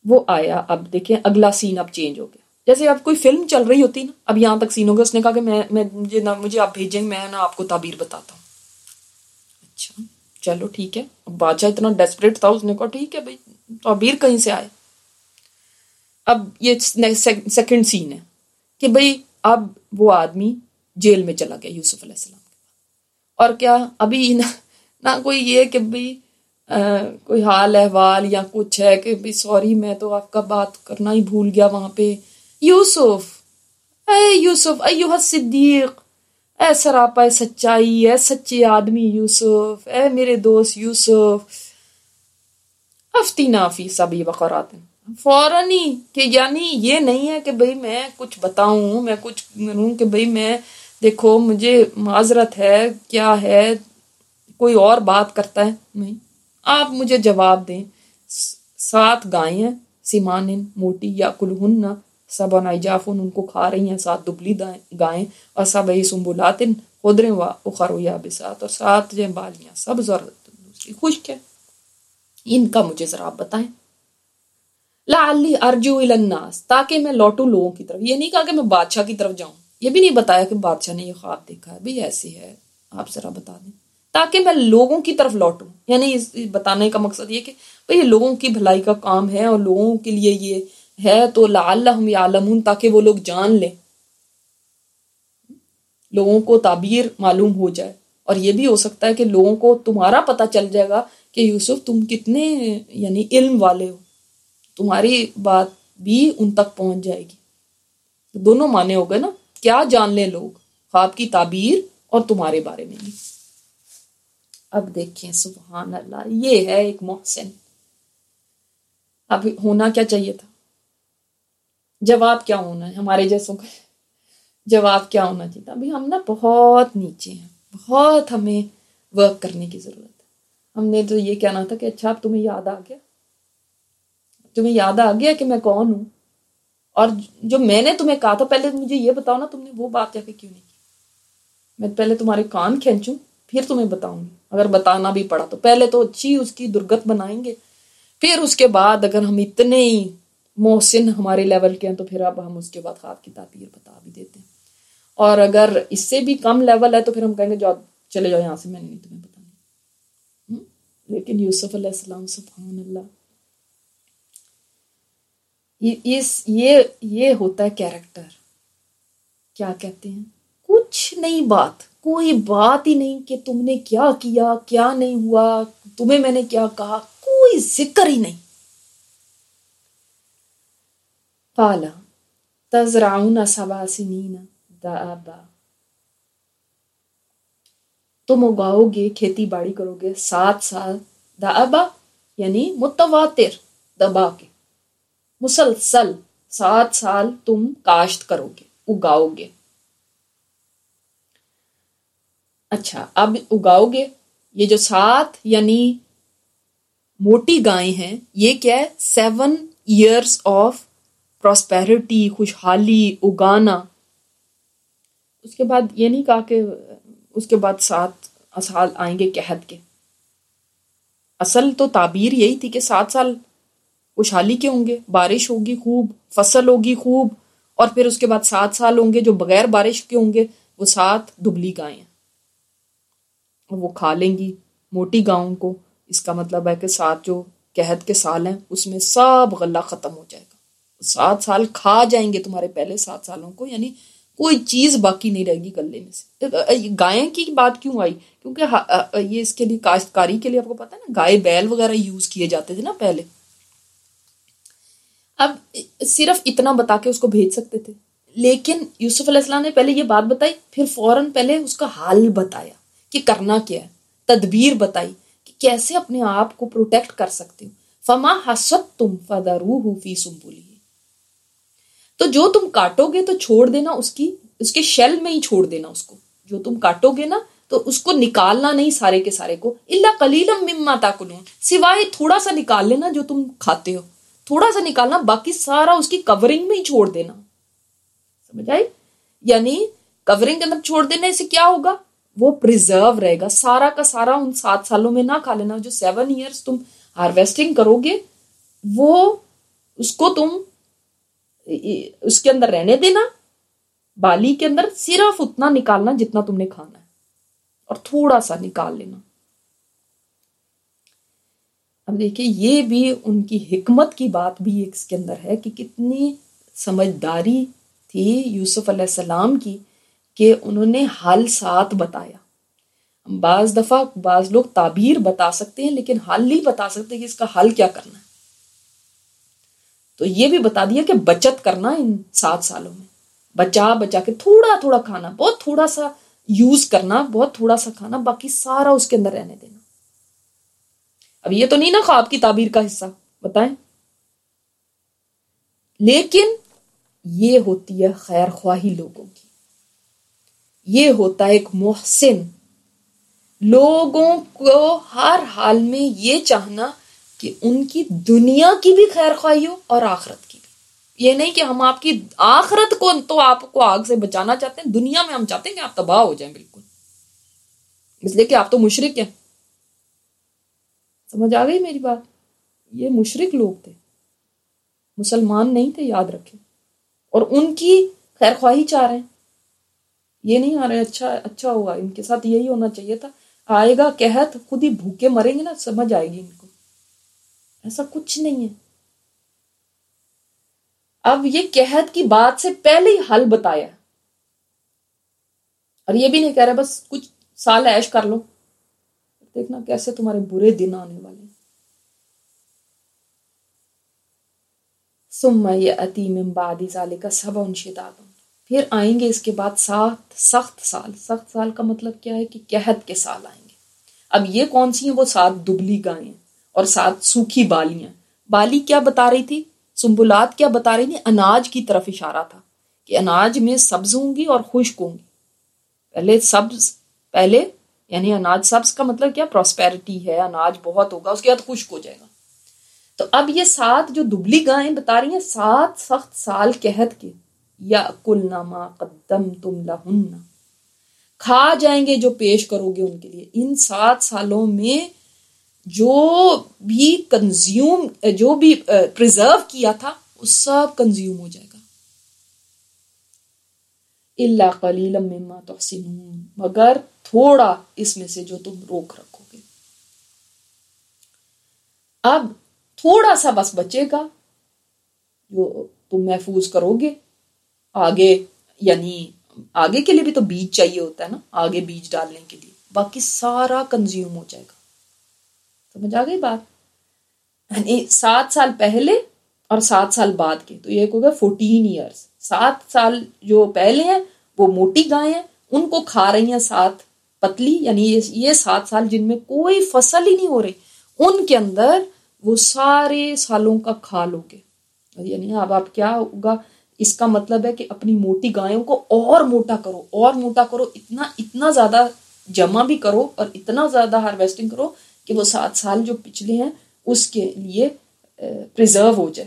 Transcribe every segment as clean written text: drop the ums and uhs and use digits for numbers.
وہ آیا. اب دیکھیں اگلا سین اب چینج ہو گیا. جیسے اب کوئی فلم چل رہی ہوتی نا, اب یہاں تک سین ہو گیا, اس نے کہا کہ مجھے آپ بھیجیں, میں نا آپ کو تعبیر بتاتا ہوں. اچھا چلو ٹھیک ہے. اب بادشاہ اتنا ڈیسپریٹ تھا, اس نے کہا ٹھیک ہے بھائی, تعبیر کہیں سے آئے. اب یہ سیکنڈ سین ہے کہ بھئی اب وہ آدمی جیل میں چلا گیا یوسف علیہ السلام کے بعد. اور کیا ابھی نہ کوئی یہ کہ بھئی کوئی حال احوال یا کچھ ہے کہ بھئی سوری میں تو آپ کا بات کرنا ہی بھول گیا وہاں پہ. یوسف ایوہ الصدیق, اے سراپا سچائی, اے سچے آدمی یوسف, اے میرے دوست یوسف, افتینا فی سبع بقرات. فوراً ہی کہ یعنی یہ نہیں ہے کہ بھئی میں کچھ بتاؤں, میں کچھ کروں کہ بھئی میں دیکھو مجھے معذرت ہے, کیا ہے, کوئی اور بات کرتا ہے, نہیں, آپ مجھے جواب دیں. 7 گائیں ہیں, سمان موٹی, یا کلہن سبع عجاف, ان کو کھا رہی ہیں 7 دبلی گائیں, اور 7 سنبلات خضر و اخر یابسات, اور 7 جو بالیاں سبز اور دوسری خشک ہے. ان کا مجھے ذرا آپ بتائیں. لعلی ارجو الی الناس, تاکہ میں لوٹوں لوگوں کی طرف. یہ نہیں کہا کہ میں بادشاہ کی طرف جاؤں, یہ بھی نہیں بتایا کہ بادشاہ نے یہ خواب دیکھا ہے, بھئی ایسی ہے, آپ ذرا بتا دیں, تاکہ میں لوگوں کی طرف لوٹوں. یعنی اس بتانے کا مقصد یہ کہ بھئی یہ لوگوں کی بھلائی کا کام ہے, اور لوگوں کے لیے یہ ہے, تو لعلہم یعلمون, تاکہ وہ لوگ جان لیں, لوگوں کو تعبیر معلوم ہو جائے. اور یہ بھی ہو سکتا ہے کہ لوگوں کو تمہارا پتہ چل جائے گا کہ یوسف تم کتنے یعنی علم والے ہو, تمہاری بات بھی ان تک پہنچ جائے گی. دونوں معنی ہو گئے نا, کیا جان لیں لوگ, خواب کی تعبیر اور تمہارے بارے میں بھی. اب دیکھیں سبحان اللہ, یہ ہے ایک محسن. اب ہونا کیا چاہیے تھا, جواب کیا ہونا ہے ہمارے جیسوں کا, جواب کیا ہونا چاہیے تھا. ابھی ہم نا بہت نیچے ہیں, بہت ہمیں ورک کرنے کی ضرورت ہے. ہم نے تو یہ کہنا تھا کہ اچھا اب تمہیں یاد آ گیا, تمہیں یاد آ گیا کہ میں کون ہوں, اور جو میں نے تمہیں کہا تھا پہلے مجھے یہ بتاؤ نا, تم نے وہ بات جا کے کیوں نہیں کی. میں پہلے تمہارے کان کھینچوں پھر تمہیں بتاؤں گی, اگر بتانا بھی پڑا تو پہلے تو اچھی اس کی درگت بنائیں گے, پھر اس کے بعد اگر ہم اتنے ہی محسن ہمارے لیول کے ہیں تو پھر اب ہم اس کے بعد خواب کی تعبیر بتا بھی دیتے ہیں. اور اگر اس سے بھی کم لیول ہے تو پھر ہم کہیں گے جاؤ چلے جاؤ یہاں سے, میں نہیں تمہیں بتانا. لیکن یوسف علیہ السلام سبحان اللہ, یہ ہوتا ہے کیریکٹر. کیا کہتے ہیں, کچھ نہیں بات, کوئی بات ہی نہیں کہ تم نے کیا کیا, کیا نہیں ہوا, تمہیں میں نے کیا کہا, کوئی ذکر ہی نہیں. قال تزرعون 7 سنین دابا, تم اگاؤ گے, کھیتی باڑی کرو گے 7 سال, دابا یعنی متواتر, دبا کے مسلسل 7 سال تم کاشت کرو گے, اگاؤ گے. اچھا اب اگاؤ گے, یہ جو 7 یعنی موٹی گائیں ہیں, یہ کیا ہے, 7 years آف پراسپیرٹی, خوشحالی, اگانا. اس کے بعد یہ نہیں کہا کہ اس کے بعد 7 سال آئیں گے قحط کے. اصل تو تعبیر یہی تھی کہ 7 سال خوشحالی کے ہوں گے, بارش ہوگی خوب, فصل ہوگی خوب, اور پھر اس کے بعد 7 سال ہوں گے جو بغیر بارش کے ہوں گے, وہ 7 دبلی گائیں ہیں, اور وہ کھا لیں گی موٹی گاؤں کو. اس کا مطلب ہے کہ 7 جو قحط کے سال ہیں اس میں سب غلہ ختم ہو جائے گا. 7 سال کھا جائیں گے تمہارے پہلے 7 سالوں کو, یعنی کوئی چیز باقی نہیں رہے گی غلے میں سے. گائیں کی بات کیوں آئی, کیونکہ یہ اس کے لیے کاشتکاری کے لیے آپ کو پتا ہے نا, گائے بیل وغیرہ یوز کیے جاتے تھے نا پہلے. اب صرف اتنا بتا کے اس کو بھیج سکتے تھے, لیکن یوسف علیہ السلام نے پہلے یہ بات بتائی, پھر فوراً پہلے اس کا حال بتایا کہ کرنا کیا ہے, تدبیر بتائی کہ کیسے اپنے آپ کو پروٹیکٹ کر سکتے ہو. فما حصدتم فذروہ فی سنبلہ, تو جو تم کاٹو گے تو چھوڑ دینا اس کے شیل میں ہی چھوڑ دینا اس کو. جو تم کاٹو گے نا تو اس کو نکالنا نہیں سارے کے سارے کو, الا قلیلا مما تاکلون, سوائے تھوڑا سا نکال لینا جو تم کھاتے ہو, تھوڑا سا نکالنا, باقی سارا اس کی کورنگ میں ہی چھوڑ دینا. سمجھ آئی, یعنی کورنگ کے اندر چھوڑ دینے سے کیا ہوگا, وہ پریزرو رہے گا. سارا کا سارا ان 7 سالوں میں نہ کھا لینا. جو 7 years تم ہارویسٹنگ کرو گے وہ اس کو تم اس کے اندر رہنے دینا، بالی کے اندر صرف اتنا نکالنا جتنا تم نے کھانا ہے، اور تھوڑا سا نکال لینا۔ اب دیکھیں یہ بھی ان کی حکمت کی بات بھی اس کے اندر ہے کہ کتنی سمجھداری تھی یوسف علیہ السلام کی کہ انہوں نے حل ساتھ بتایا۔ بعض دفعہ بعض لوگ تعبیر بتا سکتے ہیں لیکن حل نہیں بتا سکتے کہ اس کا حل کیا کرنا ہے، تو یہ بھی بتا دیا کہ بچت کرنا ان 7 سالوں میں، بچا بچا کے تھوڑا تھوڑا کھانا، بہت تھوڑا سا یوز کرنا، بہت تھوڑا سا کھانا، باقی سارا اس کے اندر رہنے دینا۔ اب یہ تو نہیں نا خواب کی تعبیر کا حصہ، بتائیں، لیکن یہ ہوتی ہے خیر خواہی لوگوں کی، یہ ہوتا ہے ایک محسن، لوگوں کو ہر حال میں یہ چاہنا کہ ان کی دنیا کی بھی خیر خواہی ہو اور آخرت کی بھی۔ یہ نہیں کہ ہم آپ کی آخرت کو تو آپ کو آگ سے بچانا چاہتے ہیں، دنیا میں ہم چاہتے ہیں کہ آپ تباہ ہو جائیں بالکل، اس لیے کہ آپ تو مشرک ہیں۔ سمجھ آ گئی میری بات؟ یہ مشرک لوگ تھے، مسلمان نہیں تھے، یاد رکھیں، اور ان کی خیر خواہی چاہ رہے ہیں۔ یہ نہیں آ رہے اچھا ہوگا، ان کے ساتھ یہی ہونا چاہیے تھا، آئے گا قحط خود ہی بھوکے مریں گے نا، سمجھ آئے گی ان کو، ایسا کچھ نہیں ہے۔ اب یہ قحط کی بات سے پہلے ہی حل بتایا، اور یہ بھی نہیں کہہ رہے بس کچھ سال عیش کر لو، دیکھنا کیسے تمہارے برے دن آنے والے ہیں۔ ثم یأتی من بعد ذلک سبع شداد، پھر آئیں گے اس کے بعد 7 سخت سال۔ سخت سال کا مطلب کیا ہے کہ قحط کے سال آئیں گے۔ اب یہ کون سی ہیں؟ وہ 7 دبلی گائیں اور 7 سوکھی بالیاں۔ بالی کیا بتا رہی تھی؟ سنبلات کیا بتا رہی تھی؟ اناج کی طرف اشارہ تھا کہ اناج میں سبز ہوں گی اور خشک ہوں گی۔ پہلے یعنی اناج سبز کا مطلب کیا؟ پراسپیرٹی ہے، اناج بہت ہوگا، اس کے بعد خشک ہو جائے گا۔ تو اب یہ 7 جو دبلی گائیں بتا رہی ہیں 7 سخت سال قحط کے، یأکلن ما قدمتم لہن، کھا جائیں گے جو پیش کرو گے ان کے لیے۔ ان 7 سالوں میں جو بھی پریزرو کیا تھا وہ سب کنزیوم ہو جائے گا۔ الا قلیلا مما تحسنون، مگر تھوڑا اس میں سے جو تم روک رکھو گے۔ اب تھوڑا سا بس بچے گا جو تم محفوظ کرو گے آگے، یعنی آگے کے لیے بھی تو بیج چاہیے ہوتا ہے نا، آگے بیج ڈالنے کے لیے، باقی سارا کنزیوم ہو جائے گا۔ سمجھ آ گئی بات؟ یعنی 7 سال پہلے اور 7 سال بعد کے، تو یہ ہوگا 14 ایئرس۔ 7 سال جو پہلے ہیں وہ موٹی گائیں ہیں، ان کو کھا رہی ہیں 7 پتلی، یعنی یہ 7 سال جن میں کوئی فصل ہی نہیں ہو رہی، ان کے اندر وہ سارے سالوں کا کھا لو گے۔ یعنی اب آپ کیا ہوگا، اس کا مطلب ہے کہ اپنی موٹی گایوں کو اور موٹا کرو، اور موٹا کرو، اتنا زیادہ جمع بھی کرو اور اتنا زیادہ ہارویسٹنگ کرو کہ وہ 7 سال جو پچھلے ہیں اس کے لیے پریزرو ہو جائے،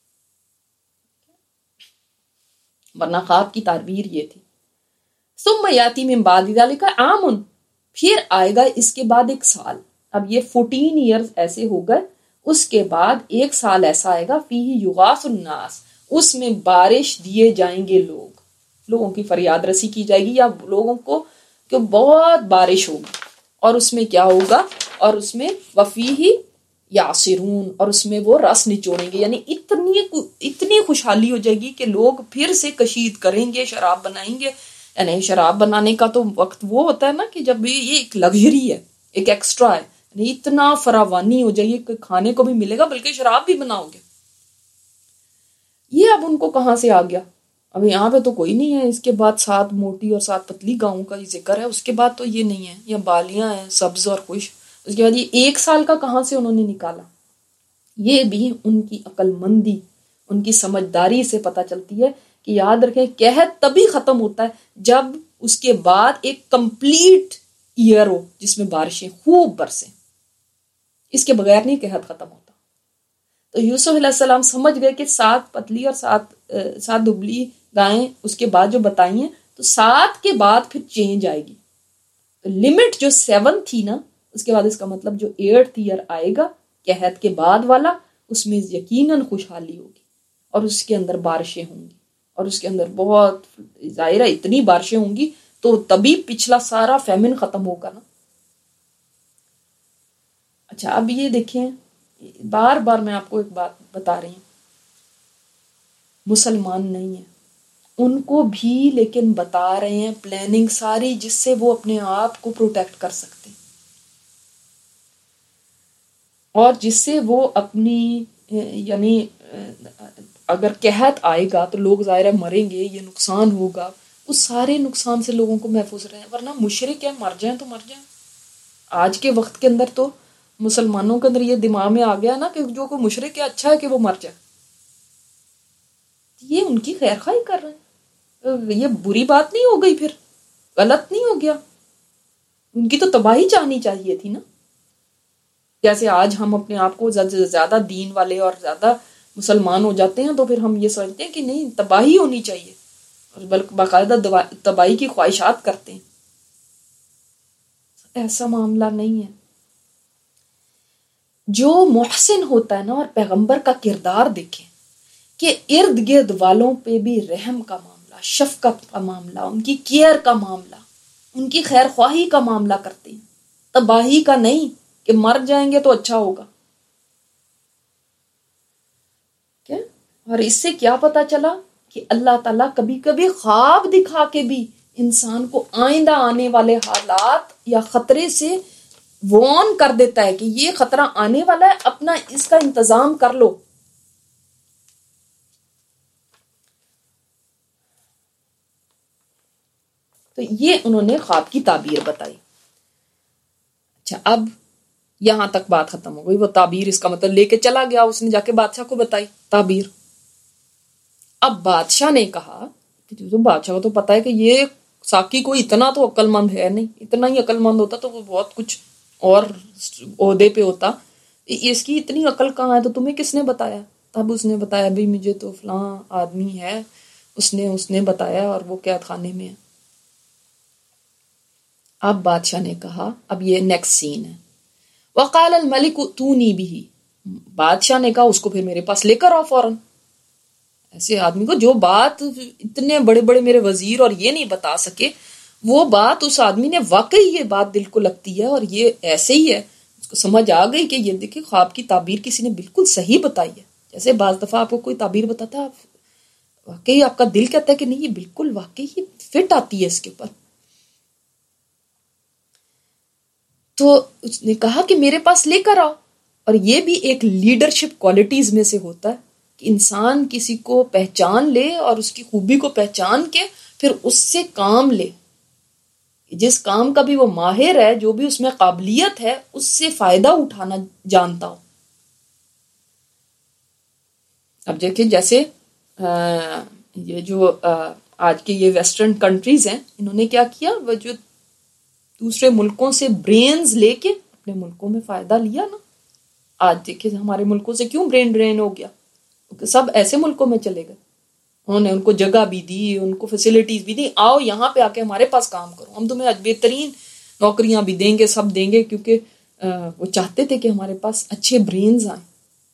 ورنہ خواب کی تعبیر یہ تھی۔ ثم یاتی من بعد ذلک عام، پھر آئے گا اس کے بعد 1 سال۔ اب یہ 14 ایئرز ایسے ہو گئے، اس کے بعد 1 سال ایسا آئے گا، فیہ یغاث الناس، اس میں بارش دیے جائیں گے، لوگوں کی فریاد رسی کی جائے گی، یا لوگوں کو کہ بہت بارش ہوگی، اور اس میں کیا ہوگا، اور اس میں وفیہ یعصرون، اور اس میں وہ رس نچوڑیں گے، یعنی اتنی خوشحالی ہو جائے گی کہ لوگ پھر سے کشید کریں گے، شراب بنائیں گے۔ یعنی شراب بنانے کا تو وقت وہ ہوتا ہے نا کہ جب یہ ایک لگژری ہے، ایک ایکسٹرا ہے، یعنی اتنا فراوانی ہو جائے گی کہ کھانے کو بھی ملے گا بلکہ شراب بھی بناؤ گے۔ یہ اب ان کو کہاں سے آ گیا؟ اب یہاں پہ تو کوئی نہیں ہے، اس کے بعد 7 موٹی اور 7 پتلی گاؤں کا ذکر ہے، اس کے بعد تو یہ نہیں ہے، یہ بالیاں ہیں سبز اور خوش۔ اس کے بعد یہ 1 سال کا کہاں سے انہوں نے نکالا؟ یہ بھی ان کی عقل مندی، ان کی سمجھداری سے پتہ چلتی ہے کہ یاد رکھیں قحط تبھی ختم ہوتا ہے جب اس کے بعد ایک کمپلیٹ ایئر ہو جس میں بارشیں خوب برسیں، اس کے بغیر نہیں قحط ختم ہوتا۔ تو یوسف علیہ السلام سمجھ گئے کہ 7 پتلی اور 7 دبلی گائیں اس کے بعد جو بتائی ہیں، تو 7 کے بعد پھر چینج آئے گی، تو لمٹ جو 7 تھی نا، اس کے بعد اس کا مطلب جو 8th ایئر آئے گا قحط کے بعد والا، اس میں یقیناً خوشحالی ہوگی اور اس کے اندر بارشیں ہوں گی، اور اس کے اندر بہت ظاہرہ اتنی بارشیں ہوں گی تو تبھی پچھلا سارا فیمن ختم ہوگا نا۔ اچھا اب یہ دیکھیں، بار بار میں آپ کو ایک بات بتا رہی ہوں، مسلمان نہیں ہیں ان کو بھی لیکن بتا رہے ہیں پلاننگ ساری جس سے وہ اپنے آپ کو پروٹیکٹ کر سکتے ہیں، اور جس سے وہ اپنی یعنی اگر قحط آئے گا تو لوگ ظاہر مریں گے، یہ نقصان ہوگا، اس سارے نقصان سے لوگوں کو محفوظ رہے، ورنہ مشرک ہیں مر جائیں تو مر جائیں۔ آج کے وقت کے اندر تو مسلمانوں کے اندر یہ دماغ میں آ گیا نا کہ جو کوئی مشرک ہے اچھا ہے کہ وہ مر جائے، یہ ان کی خیر خواہی کر رہے ہیں، یہ بری بات نہیں ہو گئی، پھر غلط نہیں ہو گیا، ان کی تو تباہی چاہنی چاہیے تھی نا۔ جیسے آج ہم اپنے آپ کو زیادہ دین والے اور زیادہ مسلمان ہو جاتے ہیں تو پھر ہم یہ سمجھتے ہیں کہ نہیں تباہی ہونی چاہیے، اور بلکہ باقاعدہ تباہی کی خواہشات کرتے ہیں۔ ایسا معاملہ نہیں ہے۔ جو محسن ہوتا ہے نا اور پیغمبر کا کردار دیکھیں کہ ارد گرد والوں پہ بھی رحم کا معاملہ، شفقت کا معاملہ، ان کی کیئر کا معاملہ، ان کی خیر خواہی کا معاملہ کرتے ہیں، تباہی کا نہیں کہ مر جائیں گے تو اچھا ہوگا۔ کیا؟ اور اس سے کیا پتا چلا کہ اللہ تعالیٰ کبھی کبھی خواب دکھا کے بھی انسان کو آئندہ آنے والے حالات یا خطرے سے وارن کر دیتا ہے کہ یہ خطرہ آنے والا ہے، اپنا اس کا انتظام کر لو۔ تو یہ انہوں نے خواب کی تعبیر بتائی۔ اچھا اب یہاں تک بات ختم ہو گئی، وہ تعبیر اس کا مطلب لے کے چلا گیا، اس نے جا کے بادشاہ کو بتائی تعبیر۔ اب بادشاہ نے کہا کہ تو بادشاہ کو تو پتا ہے کہ یہ ساقی کوئی اتنا تو عقل مند ہے نہیں، اتنا ہی عقل مند ہوتا تو وہ بہت کچھ اور عہدے پہ ہوتا، اس کی اتنی عقل کہاں ہے، تو تمہیں کس نے بتایا؟ تب اس نے بتایا بھی مجھے تو فلاں آدمی ہے، اس نے بتایا اور وہ قید خانے میں ہے۔ اب بادشاہ نے کہا، اب یہ نیکسٹ سین ہے، وقال الملک اتونی بھی، بادشاہ نے کہا اس کو پھر میرے پاس لے کر آؤ فوراً۔ ایسے آدمی کو جو بات اتنے بڑے بڑے میرے وزیر اور یہ نہیں بتا سکے، وہ بات اس آدمی نے واقعی یہ بات دل کو لگتی ہے اور یہ ایسے ہی ہے، اس کو سمجھ آ گئی کہ یہ دیکھیں خواب کی تعبیر کسی نے بالکل صحیح بتائی ہے۔ جیسے بعض دفعہ آپ کو کوئی تعبیر بتاتا ہے، واقعی آپ کا دل کہتا ہے کہ نہیں یہ بالکل واقعی فٹ آتی ہے اس کے اوپر۔ تو اس نے کہا کہ میرے پاس لے کر آؤ، اور یہ بھی ایک لیڈرشپ کوالٹیز میں سے ہوتا ہے کہ انسان کسی کو پہچان لے اور اس کی خوبی کو پہچان کے پھر اس سے کام لے، جس کام کا بھی وہ ماہر ہے، جو بھی اس میں قابلیت ہے، اس سے فائدہ اٹھانا جانتا ہو۔ اب دیکھیں جیسے یہ جو آج کے یہ ویسٹرن کنٹریز ہیں، انہوں نے کیا کیا، وہ جو دوسرے ملکوں سے برینز لے کے اپنے ملکوں میں فائدہ لیا نا۔ آج دیکھیں ہمارے ملکوں سے کیوں برین ڈرین ہو گیا، کیونکہ سب ایسے ملکوں میں چلے گئے، انہوں نے ان کو جگہ بھی دی، ان کو فیسلٹیز بھی دی، آؤ یہاں پہ آ کے ہمارے پاس کام کرو، ہم تمہیں بہترین نوکریاں بھی دیں گے، سب دیں گے، کیونکہ وہ چاہتے تھے کہ ہمارے پاس اچھے برینز آئیں۔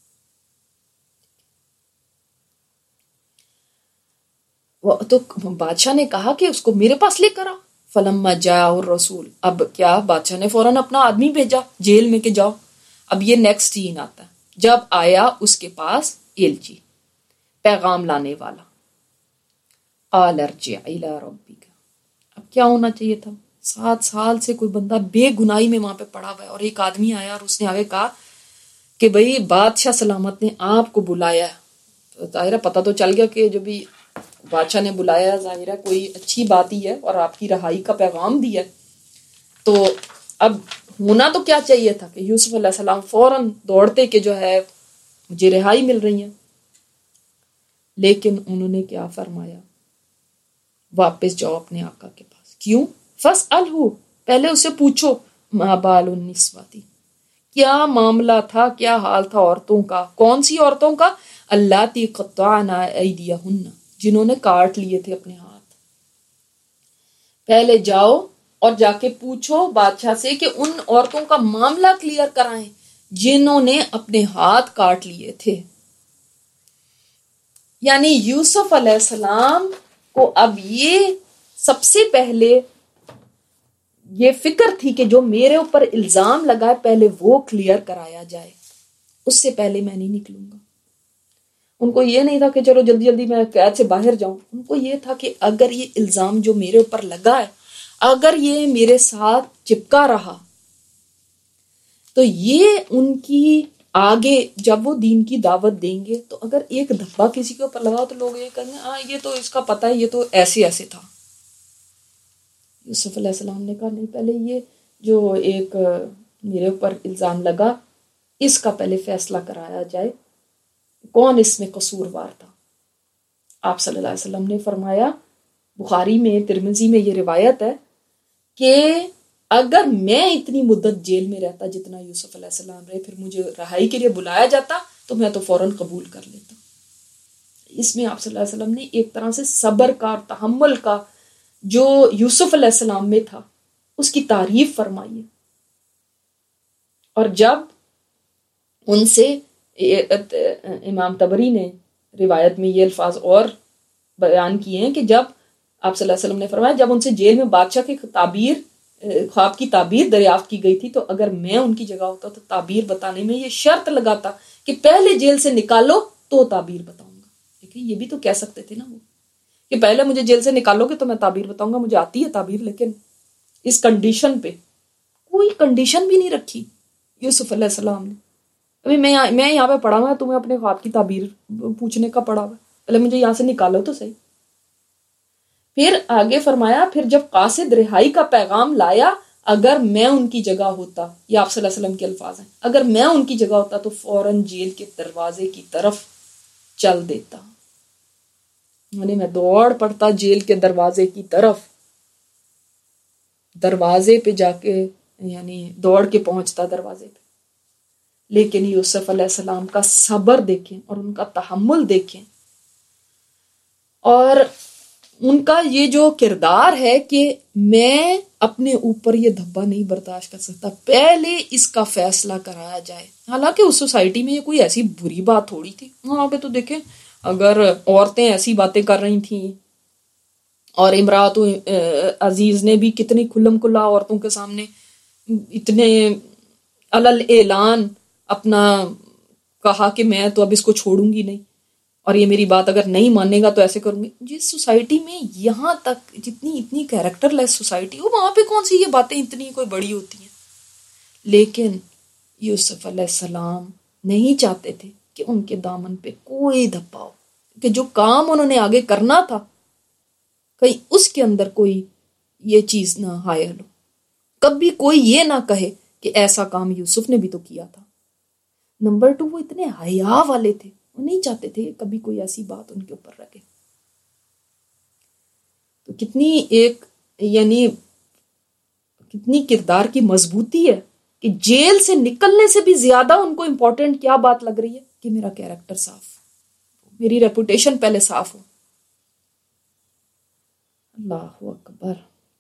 تو بادشاہ نے کہا کہ اس کو میرے پاس لے کر آؤ۔ فلما جاء الرسول، اب کیا بادشاہ نے فوراً اپنا آدمی بھیجا جیل میں کہ جاؤ۔ اب یہ نیکسٹ سین آتا ہے، جب آیا اس کے پاس ایلچی، پیغام لانے والا، قال ارجع الی ربک، اب کیا ہونا چاہیے تھا، 7 سال سے کوئی بندہ بے گناہی میں وہاں پہ پڑا ہوا ہے، اور ایک آدمی آیا اور اس نے آگے کہا کہ بھئی بادشاہ سلامت نے آپ کو بلایا ہے۔ تو ظاہرہ پتہ تو چل گیا کہ جو بھی بادشاہ نے بلایا ظاہرہ کوئی اچھی بات ہی ہے اور آپ کی رہائی کا پیغام دیا ہے۔ تو اب ہونا تو کیا چاہیے تھا کہ یوسف علیہ السلام فوراً دوڑتے کہ جو ہے مجھے رہائی مل رہی ہے، لیکن انہوں نے کیا فرمایا، واپس جاؤ اپنے آقا کے پاس۔ کیوں؟ فاسألہ، پہلے اسے پوچھو، ما بال النسوۃ، کیا معاملہ تھا، کیا حال تھا عورتوں کا، کون سی عورتوں کا، اللاتی قطعن ایدیہن، جنہوں نے کاٹ لیے تھے اپنے ہاتھ۔ پہلے جاؤ اور جا کے پوچھو بادشاہ سے کہ ان عورتوں کا معاملہ کلیئر کرائیں جنہوں نے اپنے ہاتھ کاٹ لیے تھے. یعنی یوسف علیہ السلام کو اب یہ سب سے پہلے یہ فکر تھی کہ جو میرے اوپر الزام لگا ہے پہلے وہ کلیئر کرایا جائے، اس سے پہلے میں نہیں نکلوں گا. ان کو یہ نہیں تھا کہ چلو جلدی جلدی میں قید سے باہر جاؤں. ان کو یہ تھا کہ اگر یہ الزام جو میرے اوپر لگا ہے اگر یہ میرے ساتھ چپکا رہا تو یہ ان کی آگے جب وہ دین کی دعوت دیں گے تو اگر ایک دھبا کسی کے اوپر لگا تو لوگ یہ کہیں گے ہاں یہ تو اس کا پتہ ہے، یہ تو ایسے ایسے تھا. یوسف علیہ السلام نے کہا نہیں، پہلے یہ جو ایک میرے اوپر الزام لگا اس کا پہلے فیصلہ کرایا جائے، کون اس میں قصوروار تھا. آپ صلی اللہ علیہ وسلم نے فرمایا، بخاری میں ترمذی میں یہ روایت ہے کہ اگر میں اتنی مدت جیل میں رہتا جتنا یوسف علیہ السلام رہے، پھر مجھے رہائی کے لیے بلایا جاتا تو میں تو فوراً قبول کر لیتا. اس میں آپ صلی اللہ علیہ وسلم نے ایک طرح سے صبر کا اور تحمل کا جو یوسف علیہ السلام میں تھا اس کی تعریف فرمائی ہے. اور جب ان سے امام طبری نے روایت میں یہ الفاظ اور بیان کیے ہیں کہ جب آپ صلی اللہ علیہ وسلم نے فرمایا جب ان سے جیل میں بادشاہ کی خواب کی تعبیر دریافت کی گئی تھی تو اگر میں ان کی جگہ ہوتا تو تعبیر بتانے میں یہ شرط لگاتا کہ پہلے جیل سے نکالو تو تعبیر بتاؤں گا. دیکھیں یہ بھی تو کہہ سکتے تھے نا وہ کہ پہلے مجھے جیل سے نکالو گے تو میں تعبیر بتاؤں گا، مجھے آتی ہے تعبیر. لیکن اس کنڈیشن پہ کوئی کنڈیشن بھی نہیں رکھی یوسف علیہ السلام نے. ابھی میں یہاں پہ پڑا ہوا تمہیں اپنے خواب کی تعبیر پوچھنے کا پڑا ہوا، پہلے مجھے یہاں سے نکالو تو صحیح. پھر آگے فرمایا پھر جب قاصد رہائی کا پیغام لایا اگر میں ان کی جگہ ہوتا، یہ آپ صلی اللہ علیہ وسلم کے الفاظ ہیں، اگر میں ان کی جگہ ہوتا تو فوراً جیل کے دروازے کی طرف چل دیتا. یعنی میں دوڑ پڑتا جیل کے دروازے کی طرف، دروازے پہ جا کے یعنی دوڑ کے پہنچتا دروازے پہ. لیکن یوسف علیہ السلام کا صبر دیکھیں اور ان کا تحمل دیکھیں اور ان کا یہ جو کردار ہے کہ میں اپنے اوپر یہ دھبا نہیں برداشت کر سکتا، پہلے اس کا فیصلہ کرایا جائے. حالانکہ اس سوسائٹی میں یہ کوئی ایسی بری بات تھوڑی تھی. وہاں پہ تو دیکھیں اگر عورتیں ایسی باتیں کر رہی تھیں اور امراۃ عزیز نے بھی کتنی کھلم کھلا عورتوں کے سامنے اتنے علل اعلان اپنا کہا کہ میں تو اب اس کو چھوڑوں گی نہیں اور یہ میری بات اگر نہیں مانے گا تو ایسے کروں گی. جس سوسائٹی میں یہاں تک اتنی کیریکٹر لیس سوسائٹی ہو وہاں پہ کون سی یہ باتیں اتنی کوئی بڑی ہوتی ہیں. لیکن یوسف علیہ السلام نہیں چاہتے تھے کہ ان کے دامن پہ کوئی دھبا ہو، کہ جو کام انہوں نے آگے کرنا تھا کہیں اس کے اندر کوئی یہ چیز نہ حائل ہو. کبھی کوئی یہ نہ کہے کہ ایسا کام یوسف نے بھی تو کیا تھا. نمبر 2 وہ اتنے حیا والے تھے، وہ نہیں چاہتے تھے کہ کبھی کوئی ایسی بات ان کے اوپر رکھے. تو کتنی ایک یعنی کتنی کردار کی مضبوطی ہے کہ جیل سے نکلنے سے بھی زیادہ ان کو امپورٹنٹ کیا بات لگ رہی ہے کہ میرا کیریکٹر صاف، میری ریپوٹیشن پہلے صاف ہو. اللہ اکبر.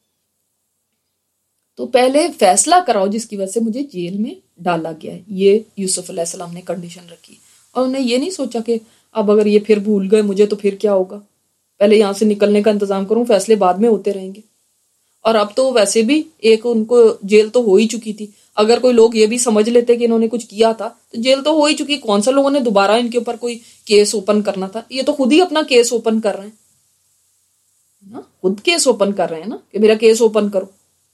تو پہلے فیصلہ کراؤ جس کی وجہ سے مجھے جیل میں ڈالا گیا ہے. یہ یوسف علیہ السلام نے کنڈیشن رکھی اور انہیں یہ نہیں سوچا کہ اب اگر یہ پھر بھول گئے مجھے تو پھر کیا ہوگا، پہلے یہاں سے نکلنے کا انتظام کروں، فیصلے بعد میں ہوتے رہیں گے. اور اب تو ویسے بھی ایک ان کو جیل تو ہو ہی چکی تھی. اگر کوئی لوگ یہ بھی سمجھ لیتے کہ انہوں نے کچھ کیا تھا تو جیل تو ہو ہی چکی، کون سا لوگوں نے دوبارہ ان کے اوپر کوئی کیس اوپن کرنا تھا. یہ تو خود ہی اپنا کیس اوپن کر رہے ہیں، خود کیس اوپن کر رہے ہیں نا کہ میرا کیس اوپن کرو.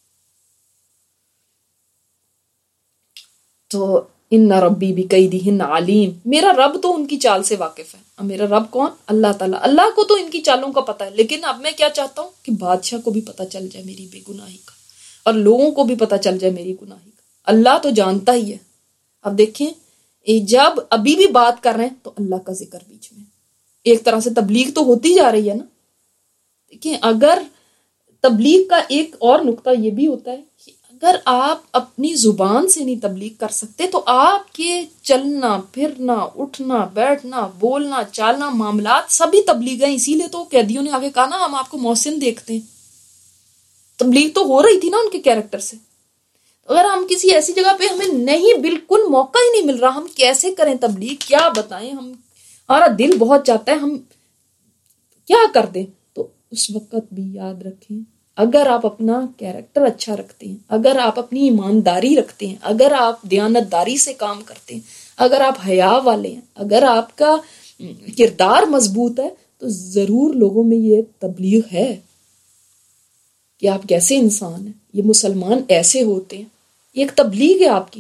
تو ان ربی بکیدہن علیم، میرا رب تو ان کی چال سے واقف ہے. اب میرا رب کون؟ اللہ تعالیٰ. اللہ کو تو ان کی چالوں کا پتہ ہے، لیکن اب میں کیا چاہتا ہوں کہ بادشاہ کو بھی پتہ چل جائے میری بے گناہی کا اور لوگوں کو بھی پتہ چل جائے میری گناہی کا. اللہ تو جانتا ہی ہے. اب دیکھیں جب ابھی بھی بات کر رہے ہیں تو اللہ کا ذکر بیچ میں، ایک طرح سے تبلیغ تو ہوتی جا رہی ہے نا. دیکھیں اگر تبلیغ کا ایک اور نقطہ یہ بھی ہوتا ہے کہ اگر آپ اپنی زبان سے نہیں تبلیغ کر سکتے تو آپ کے چلنا پھرنا اٹھنا بیٹھنا بولنا چالنا معاملات سبھی تبلیغ ہیں. اسی لیے تو قیدیوں نے آگے کہا نا ہم آپ کو محسن دیکھتے ہیں. تبلیغ تو ہو رہی تھی نا ان کے کیریکٹر سے. اگر ہم کسی ایسی جگہ پہ ہمیں نہیں بالکل موقع ہی نہیں مل رہا، ہم کیسے کریں تبلیغ، کیا بتائیں، ہمارا دل بہت چاہتا ہے ہم کیا کر دیں. تو اس وقت بھی یاد رکھیں، اگر آپ اپنا کیریکٹر اچھا رکھتے ہیں، اگر آپ اپنی ایمانداری رکھتے ہیں، اگر آپ دیانتداری سے کام کرتے ہیں، اگر آپ حیا والے ہیں، اگر آپ کا کردار مضبوط ہے، تو ضرور لوگوں میں یہ تبلیغ ہے کہ آپ کیسے انسان ہیں، یہ مسلمان ایسے ہوتے ہیں. یہ ایک تبلیغ ہے آپ کی.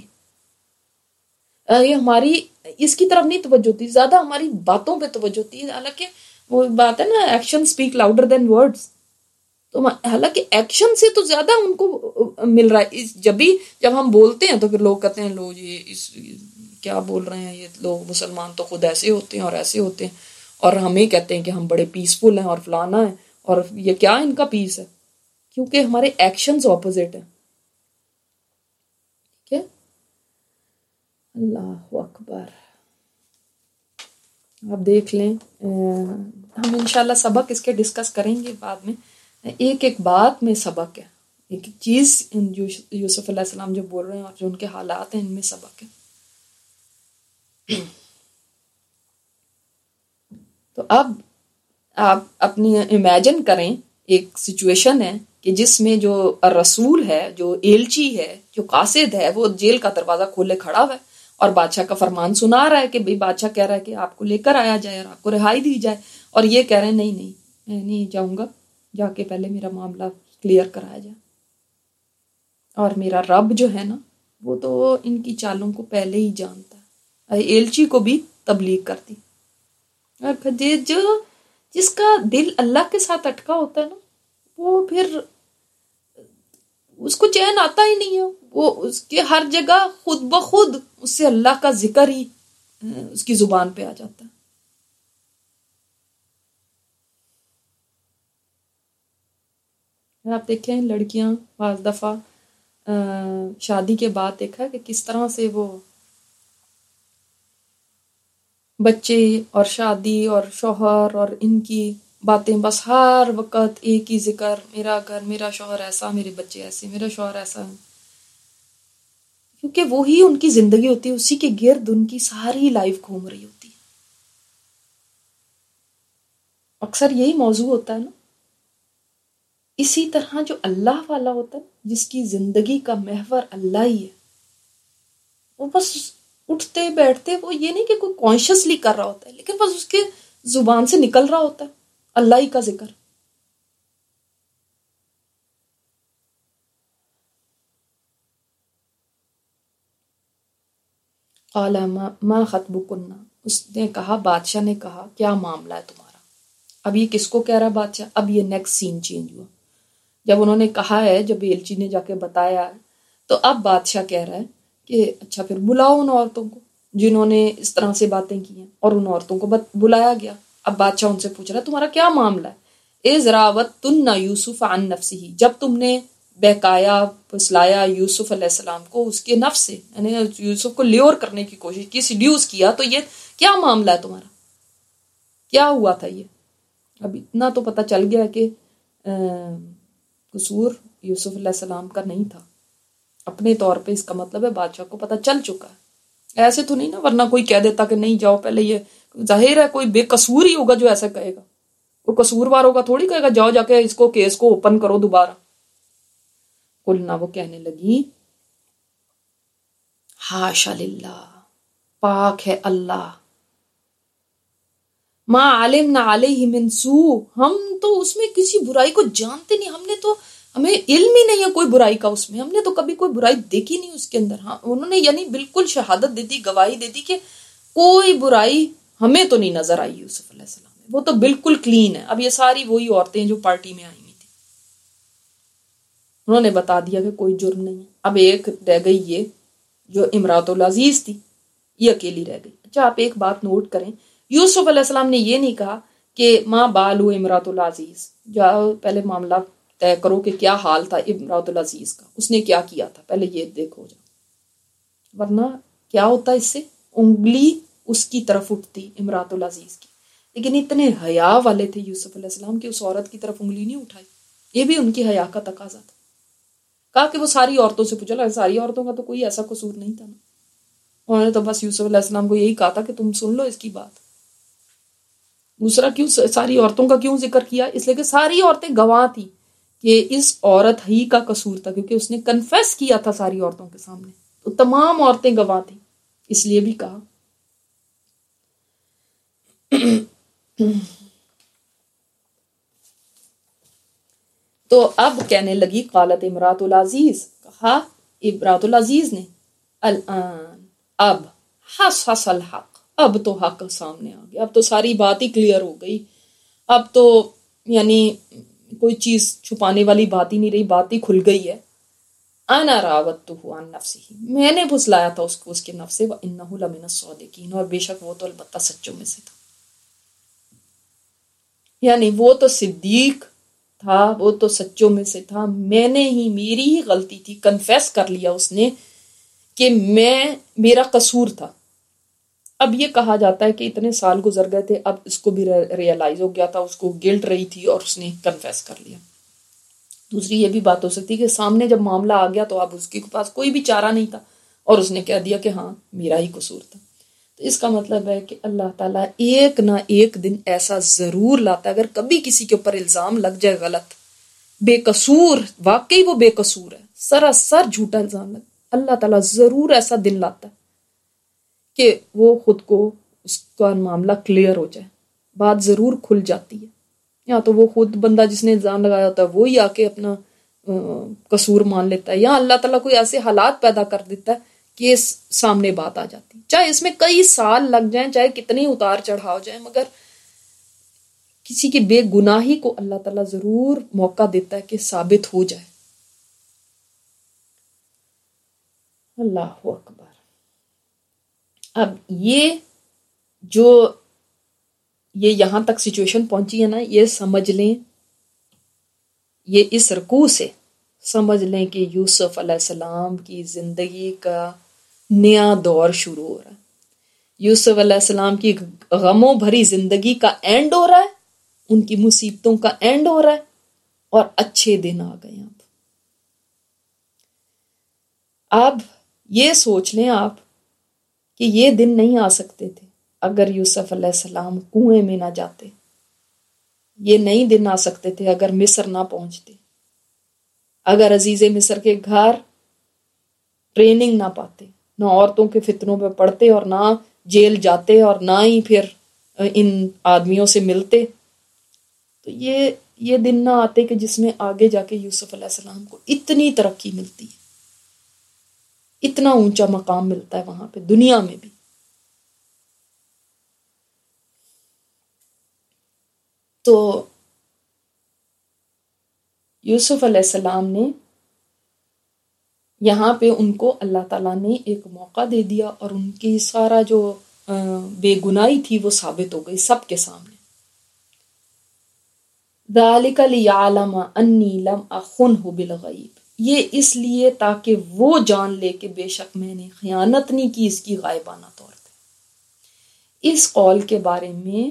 یہ ہماری اس کی طرف نہیں توجہ ہوتی، زیادہ ہماری باتوں پہ توجہ ہوتی ہے. حالانکہ وہ بات ہے نا، action speak louder than words. تو حالانکہ ایکشن سے تو زیادہ ان کو مل رہا ہے. جب ہم بولتے ہیں تو پھر لوگ کہتے ہیں لوگ یہ کیا بول رہے ہیں، یہ لوگ مسلمان تو خود ایسے ہوتے ہیں اور ایسے ہوتے ہیں، اور ہمیں کہتے ہیں کہ ہم بڑے پیسفل ہیں اور فلانا ہیں، اور یہ کیا ان کا پیس ہے، کیونکہ ہمارے ایکشنز اپوزٹ ہیں. ٹھیک ہے. اللہ اکبر. آپ دیکھ لیں، ہم انشاءاللہ سبق اس کے ڈسکس کریں گے بعد میں. ایک ایک بات میں سبق ہے، ایک ایک چیز جو یوسف علیہ السلام جو بول رہے ہیں اور جو ان کے حالات ہیں، ان میں سبق ہے. تو اب آپ اپنی امیجن کریں، ایک سچویشن ہے کہ جس میں جو رسول ہے، جو ایلچی ہے، جو قاصد ہے، وہ جیل کا دروازہ کھولے کھڑا ہوا ہے اور بادشاہ کا فرمان سنا رہا ہے کہ بھئی بادشاہ کہہ رہا ہے کہ آپ کو لے کر آیا جائے اور آپ کو رہائی دی جائے، اور یہ کہہ رہے ہیں نہیں میں نہیں جاؤں گا، جا کے پہلے میرا معاملہ کلیئر کرایا جائے. اور میرا رب جو ہے نا، وہ تو ان کی چالوں کو پہلے ہی جانتا ہے. ایلچی کو بھی تبلیغ کرتی. اور پھر جس کا دل اللہ کے ساتھ اٹکا ہوتا ہے نا، وہ پھر اس کو چین آتا ہی نہیں ہے. وہ اس کے ہر جگہ خود بخود اس سے اللہ کا ذکر ہی اس کی زبان پہ آ جاتا ہے. آپ دیکھیں لڑکیاں بعض دفعہ شادی کے بعد دیکھا کہ کس طرح سے وہ بچے اور شادی اور شوہر اور ان کی باتیں، بس ہر وقت ایک ہی ذکر، میرا گھر، میرا شوہر ایسا، میرے بچے ایسے، میرا شوہر ایسا. کیونکہ وہی ان کی زندگی ہوتی ہے، اسی کے گرد ان کی ساری لائف گھوم رہی ہوتی ہے. اکثر یہی موضوع ہوتا ہے نا. اسی طرح جو اللہ والا ہوتا ہے، جس کی زندگی کا محور اللہ ہی ہے، وہ بس اٹھتے بیٹھتے، وہ یہ نہیں کہ کوئی کانشیسلی کر رہا ہوتا ہے، لیکن بس اس کے زبان سے نکل رہا ہوتا ہے اللہ ہی کا ذکر. قال ما خطبکن، اس نے کہا، بادشاہ نے کہا، کیا معاملہ ہے تمہارا. اب یہ کس کو کہہ رہا ہے بادشاہ؟ اب یہ نیکسٹ سین چینج ہوا. جب انہوں نے کہا ہے، جب ایلچی نے جا کے بتایا ہے، تو اب بادشاہ کہہ رہا ہے کہ اچھا پھر بلاؤ ان عورتوں کو جنہوں نے اس طرح سے باتیں کی ہیں. اور ان عورتوں کو بلایا گیا. اب بادشاہ ان سے پوچھ رہا ہے تمہارا کیا معاملہ ہے. اذ راوتن یوسف عن نفسہ، جب تم نے بہکایا، پھسلایا یوسف علیہ السلام کو اس کے نفس سے، یعنی یوسف کو لیور کرنے کی کوشش کی، سیڈیوس کیا. تو یہ کیا معاملہ ہے تمہارا، کیا ہوا تھا یہ؟ اب اتنا تو پتہ چل گیا کہ قصور یوسف علیہ السلام کا نہیں تھا اپنے طور پہ. اس کا مطلب ہے بادشاہ کو پتہ چل چکا ہے. ایسے تو نہیں نا، ورنہ کوئی کہہ دیتا کہ نہیں جاؤ پہلے. یہ ظاہر ہے کوئی بے قصور ہی ہوگا جو ایسا کہے گا. کوئی قصوروار ہوگا تھوڑی کہے گا جاؤ جا کے اس کو کیس کو اوپن کرو دوبارہ. قلنا، وہ کہنے لگی، حاشا للہ، پاک ہے اللہ، ما علمنا علیہ من سوء، ہم تو اس میں کسی برائی کو جانتے نہیں. ہمیں علم ہی نہیں ہے کوئی برائی کا اس میں. ہم نے تو کبھی کوئی برائی دیکھی نہیں اس کے اندر. ہاں، انہوں نے یعنی بالکل شہادت دے دی، گواہی دے دی کہ کوئی برائی ہمیں تو نہیں نظر آئی یوسف علیہ السلام میں، وہ تو بالکل کلین ہے. اب یہ ساری وہی عورتیں جو پارٹی میں آئی ہوئی تھی، انہوں نے بتا دیا کہ کوئی جرم نہیں ہے. اب ایک رہ گئی یہ جو امراۃ العزیز تھی، یہ اکیلی رہ گئی. اچھا آپ ایک بات نوٹ کریں، یوسف علیہ السلام نے یہ نہیں کہا کہ ماں بالو امراۃ العزیز، جاؤ پہلے معاملہ طے کرو کہ کیا حال تھا امراۃ العزیز کا، اس نے کیا کیا تھا، پہلے یہ دیکھو جا. ورنہ کیا ہوتا اس سے، انگلی اس کی طرف اٹھتی امراۃ العزیز کی. لیکن اتنے حیا والے تھے یوسف علیہ السلام کہ اس عورت کی طرف انگلی نہیں اٹھائی. یہ بھی ان کی حیا کا تقاضا تھا. کہا کہ وہ ساری عورتوں سے پوچھا، ساری عورتوں کا تو کوئی ایسا قصور نہیں تھا نا. انہوں نے تو بس یوسف علیہ السلام کو یہی کہا تھا کہ تم سن لو اس کی بات. دوسرا کیوں ساری عورتوں کا کیوں ذکر کیا؟ اس لیے کہ ساری عورتیں گواہ تھی کہ اس عورت ہی کا قصور تھا، کیونکہ اس نے کنفیس کیا تھا ساری عورتوں کے سامنے، تو تمام عورتیں گواہ تھیں، اس لیے بھی کہا. تو اب کہنے لگی قالت امرات العزیز، کہا امرات العزیز نے، الان، اب، حس الحق، اب تو حق سامنے آ گیا، اب تو ساری بات ہی کلیئر ہو گئی، اب تو یعنی کوئی چیز چھپانے والی بات ہی نہیں رہی، بات ہی کھل گئی ہے. انا راودتہ عن نفسہ، میں نے پھسلایا تھا اس کو اس کے نفس سے، وانہ لمن الصادقین، اور بے شک وہ تو البتہ سچوں میں سے تھا. یعنی وہ تو صدیق تھا، وہ تو سچوں میں سے تھا، میں نے ہی، میری ہی غلطی تھی، کنفیس کر لیا اس نے کہ میرا قصور تھا. اب یہ کہا جاتا ہے کہ اتنے سال گزر گئے تھے، اب اس کو بھی ریئلائز ہو گیا تھا، اس کو گلٹ رہی تھی اور اس نے کنفیس کر لیا. دوسری یہ بھی بات ہو سکتی کہ سامنے جب معاملہ آ گیا تو اب اس کے پاس کوئی بھی چارہ نہیں تھا اور اس نے کہہ دیا کہ ہاں میرا ہی قصور تھا. تو اس کا مطلب ہے کہ اللہ تعالیٰ ایک نہ ایک دن ایسا ضرور لاتا ہے، اگر کبھی کسی کے اوپر الزام لگ جائے غلط، بے قصور، واقعی وہ بے قصور ہے، سراسر جھوٹا الزام لگ، اللہ تعالیٰ ضرور ایسا دن لاتا ہے کہ وہ خود کو اس کا معاملہ کلیئر ہو جائے، بات ضرور کھل جاتی ہے. یا تو وہ خود بندہ جس نے الزام لگایا ہوتا ہے وہی آ کے اپنا قصور مان لیتا ہے، یا اللہ تعالیٰ کوئی ایسے حالات پیدا کر دیتا ہے کہ سامنے بات آ جاتی، چاہے اس میں کئی سال لگ جائیں، چاہے کتنی اتار چڑھاؤ جائیں، مگر کسی کی بے گناہی کو اللہ تعالیٰ ضرور موقع دیتا ہے کہ ثابت ہو جائے. اللہ اکبر. اب یہ یہاں تک سچویشن پہنچی ہے نا، یہ سمجھ لیں، یہ اس رکوع سے سمجھ لیں کہ یوسف علیہ السلام کی زندگی کا نیا دور شروع ہو رہا ہے. یوسف علیہ السلام کی غموں بھری زندگی کا اینڈ ہو رہا ہے، ان کی مصیبتوں کا اینڈ ہو رہا ہے، اور اچھے دن آ گئے. اب یہ سوچ لیں آپ کہ یہ دن نہیں آ سکتے تھے اگر یوسف علیہ السلام کنویں میں نہ جاتے، یہ نہیں دن آ سکتے تھے اگر مصر نہ پہنچتے، اگر عزیز مصر کے گھر ٹریننگ نہ پاتے، نہ عورتوں کے فتنوں پہ پڑتے اور نہ جیل جاتے اور نہ ہی پھر ان آدمیوں سے ملتے، تو یہ دن نہ آتے کہ جس میں آگے جا کے یوسف علیہ السلام کو اتنی ترقی ملتی ہے، اتنا اونچا مقام ملتا ہے وہاں پہ دنیا میں بھی. تو یوسف علیہ السلام نے یہاں پہ ان کو اللہ تعالیٰ نے ایک موقع دے دیا اور ان کی سارا جو بے گناہی تھی وہ ثابت ہو گئی سب کے سامنے. ذالک لیعلم انی لم اخنہ بالغیب، یہ اس لیے تاکہ وہ جان لے کہ بے شک میں نے خیانت نہیں کی اس کی غائبانہ طور پہ. اس قول کے بارے میں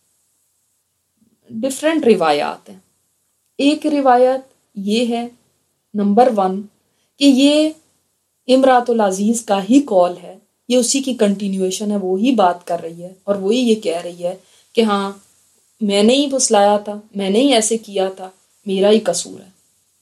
ڈفرینٹ روایات ہیں. ایک روایت یہ ہے نمبر 1 کہ یہ امرات العزیز کا ہی قول ہے، یہ اسی کی کنٹینیویشن ہے، وہی بات کر رہی ہے اور وہی یہ کہہ رہی ہے کہ ہاں میں نے ہی پھسلایا تھا، میں نے ہی ایسے کیا تھا، میرا ہی قصور ہے.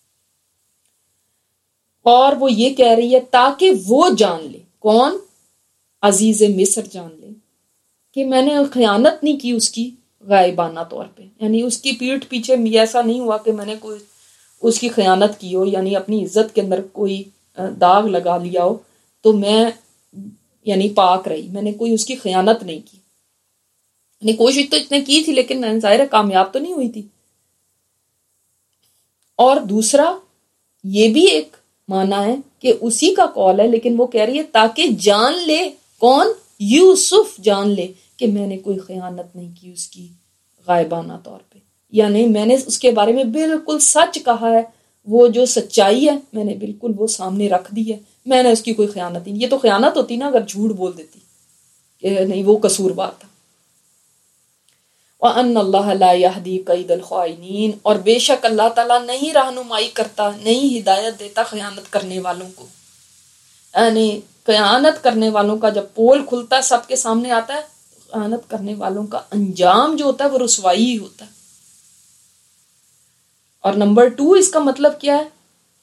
اور وہ یہ کہہ رہی ہے تاکہ وہ جان لے، کون؟ عزیز مصر جان لے کہ میں نے خیانت نہیں کی اس کی غائبانہ طور پہ، یعنی اس کی پیٹھ پیچھے ایسا نہیں ہوا کہ میں نے کوئی اس کی خیانت کی ہو، یعنی اپنی عزت کے اندر کوئی داغ لگا لیا ہو تو میں یعنی پاک رہی، میں نے کوئی اس کی خیانت نہیں کی. یعنی کوشش تو اتنے کی تھی لیکن ظاہر ہے کامیاب تو نہیں ہوئی تھی. اور دوسرا یہ بھی ایک معنی ہے کہ اسی کا قول ہے، لیکن وہ کہہ رہی ہے تاکہ جان لے، کون؟ یوسف جان لے کہ میں نے کوئی خیانت نہیں کی اس کی غائبانہ طور پہ، یعنی میں نے اس کے بارے میں بالکل سچ کہا ہے، وہ جو سچائی ہے میں نے بالکل وہ سامنے رکھ دی ہے، میں نے اس کی کوئی خیانت نہیں. یہ تو خیانت ہوتی نا اگر جھوٹ بول دیتی کہ نہیں وہ قصوروار تھا. وَأَنَّ اللَّهَ لَا يَهْدِي كَيْدَ الْخَائِنِينَ، اور بے شک اللہ تعالیٰ نہیں رہنمائی کرتا، نہیں ہدایت دیتا خیانت کرنے والوں کو. یعنی خیانت کرنے والوں کا جب پول کھلتا ہے، سب کے سامنے آتا ہے، خیانت کرنے والوں کا انجام جو ہوتا ہے وہ رسوائی ہی ہوتا ہے. اور نمبر 2 اس کا مطلب کیا ہے؟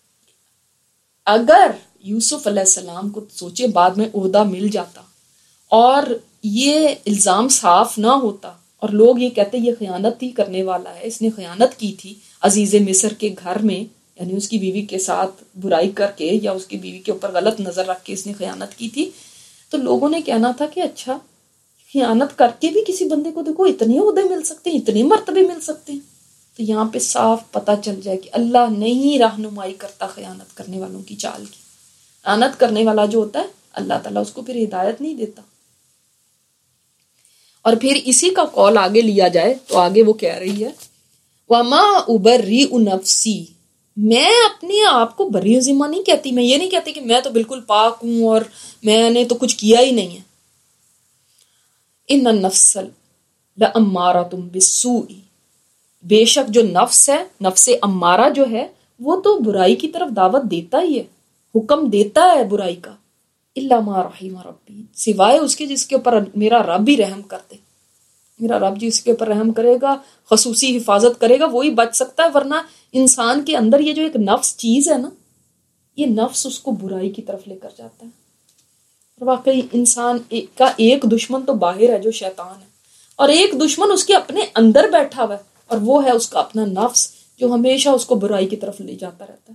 اگر یوسف علیہ السلام کو سوچے بعد میں عہدہ مل جاتا اور یہ الزام صاف نہ ہوتا اور لوگ یہ کہتے یہ خیانت ہی کرنے والا ہے، اس نے خیانت کی تھی عزیز مصر کے گھر میں، یعنی اس کی بیوی کے ساتھ برائی کر کے یا اس کی بیوی کے اوپر غلط نظر رکھ کے اس نے خیانت کی تھی، تو لوگوں نے کہنا تھا کہ اچھا خیانت کر کے بھی کسی بندے کو دیکھو اتنے عہدے مل سکتے ہیں، اتنے مرتبے مل سکتے ہیں. تو یہاں پہ صاف پتہ چل جائے کہ اللہ نہیں رہنمائی کرتا خیانت کرنے والوں کی چال کی. خیانت کرنے والا جو ہوتا ہے اللہ تعالیٰ اس کو پھر ہدایت نہیں دیتا. اور پھر اسی کا قول آگے لیا جائے تو آگے وہ کہہ رہی ہے وَمَا أُبَرِّئُ نَفْسِي، میں اپنے آپ کو بری ذمہ نہیں کہتی، میں یہ نہیں کہتی کہ میں تو بالکل پاک ہوں اور میں نے تو کچھ کیا ہی نہیں ہے. إِنَّ النَّفْسَ لَأَمَّارَةٌ بِالسُّوءِ، بے شک جو نفس ہے، نفس امارہ جو ہے، وہ تو برائی کی طرف دعوت دیتا ہی ہے، حکم دیتا ہے برائی کا. الا ما رحم ربی، سوائے اس کے جس کے اوپر میرا رب ہی رحم کر دے. میرا رب جس کے اوپر رحم کرے گا، خصوصی حفاظت کرے گا، وہی بچ سکتا ہے. ورنہ انسان کے اندر یہ جو ایک نفس چیز ہے نا، یہ نفس اس کو برائی کی طرف لے کر جاتا ہے. اور واقعی انسان کا ایک دشمن تو باہر ہے جو شیطان ہے، اور ایک دشمن اس کے اپنے اندر بیٹھا ہوا ہے، اور وہ ہے اس کا اپنا نفس جو ہمیشہ اس کو برائی کی طرف لے جاتا رہتا ہے.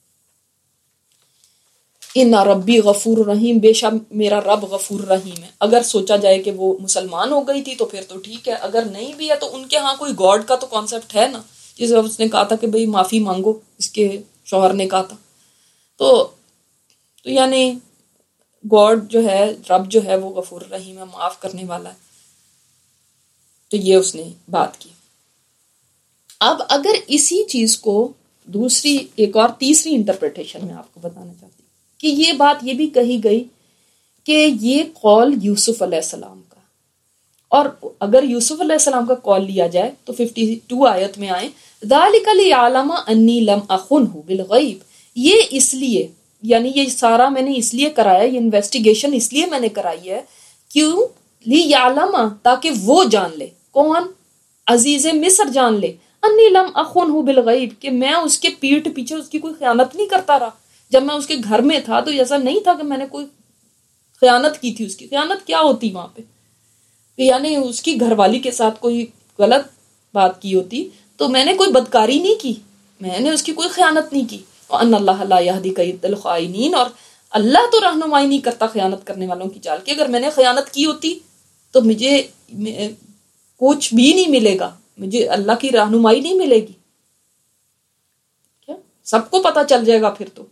ان ربی غفور رحیم، بے شک میرا رب غفور رحیم ہے. اگر سوچا جائے کہ وہ مسلمان ہو گئی تھی تو پھر تو ٹھیک ہے، اگر نہیں بھی ہے تو ان کے ہاں کوئی گاڈ کا تو کانسیپٹ ہے نا، جسے اس نے کہا تھا کہ بھئی معافی مانگو، اس کے شوہر نے کہا تھا. تو یعنی گاڈ جو ہے، رب جو ہے وہ غفور رحیم ہے، معاف کرنے والا ہے. تو یہ اس نے بات کی. اب اگر اسی چیز کو دوسری ایک اور تیسری انٹرپریٹیشن میں آپ کو بتانا چاہتی ہوں کہ یہ بات یہ بھی کہی گئی کہ یہ قول یوسف علیہ السلام کا، اور اگر یوسف علیہ السلام کا قول لیا جائے تو 52 آیت میں آئے ذَلِكَ لِيَعْلَمَ أَنِّي لَمْ أَخُنْهُ بِالْغَيْبِ، یہ اس لیے، یعنی یہ سارا میں نے اس لیے کرایا، یہ انویسٹیگیشن اس لیے میں نے کرائی ہے، کیوں؟ لِيَعْلَمَ، تاکہ وہ جان لے، کون؟ عزیز مصر جان لے، انی لم اخنہ بالغیب، کہ میں اس کے پیٹھ پیچھے اس کی کوئی خیانت نہیں کرتا رہا. جب میں اس کے گھر میں تھا تو ایسا نہیں تھا کہ میں نے کوئی خیانت کی تھی. اس کی خیانت کیا ہوتی وہاں پہ؟ یعنی اس کی گھر والی کے ساتھ کوئی غلط بات کی ہوتی تو میں نے کوئی بدکاری نہیں کی، میں نے اس کی کوئی خیانت نہیں کی. وَأَنَّ اللَّهَ لَا يَهْدِي كَيْدَ الْخَائِنِينَ، اور اللہ تو رہنمائی نہیں کرتا خیانت کرنے والوں کی چال کی. اگر میں نے خیانت کی ہوتی تو مجھے کچھ بھی نہیں ملے گا، مجھے اللہ کی رہنمائی نہیں ملے گی. کیا سب کو پتا چل جائے گا پھر تو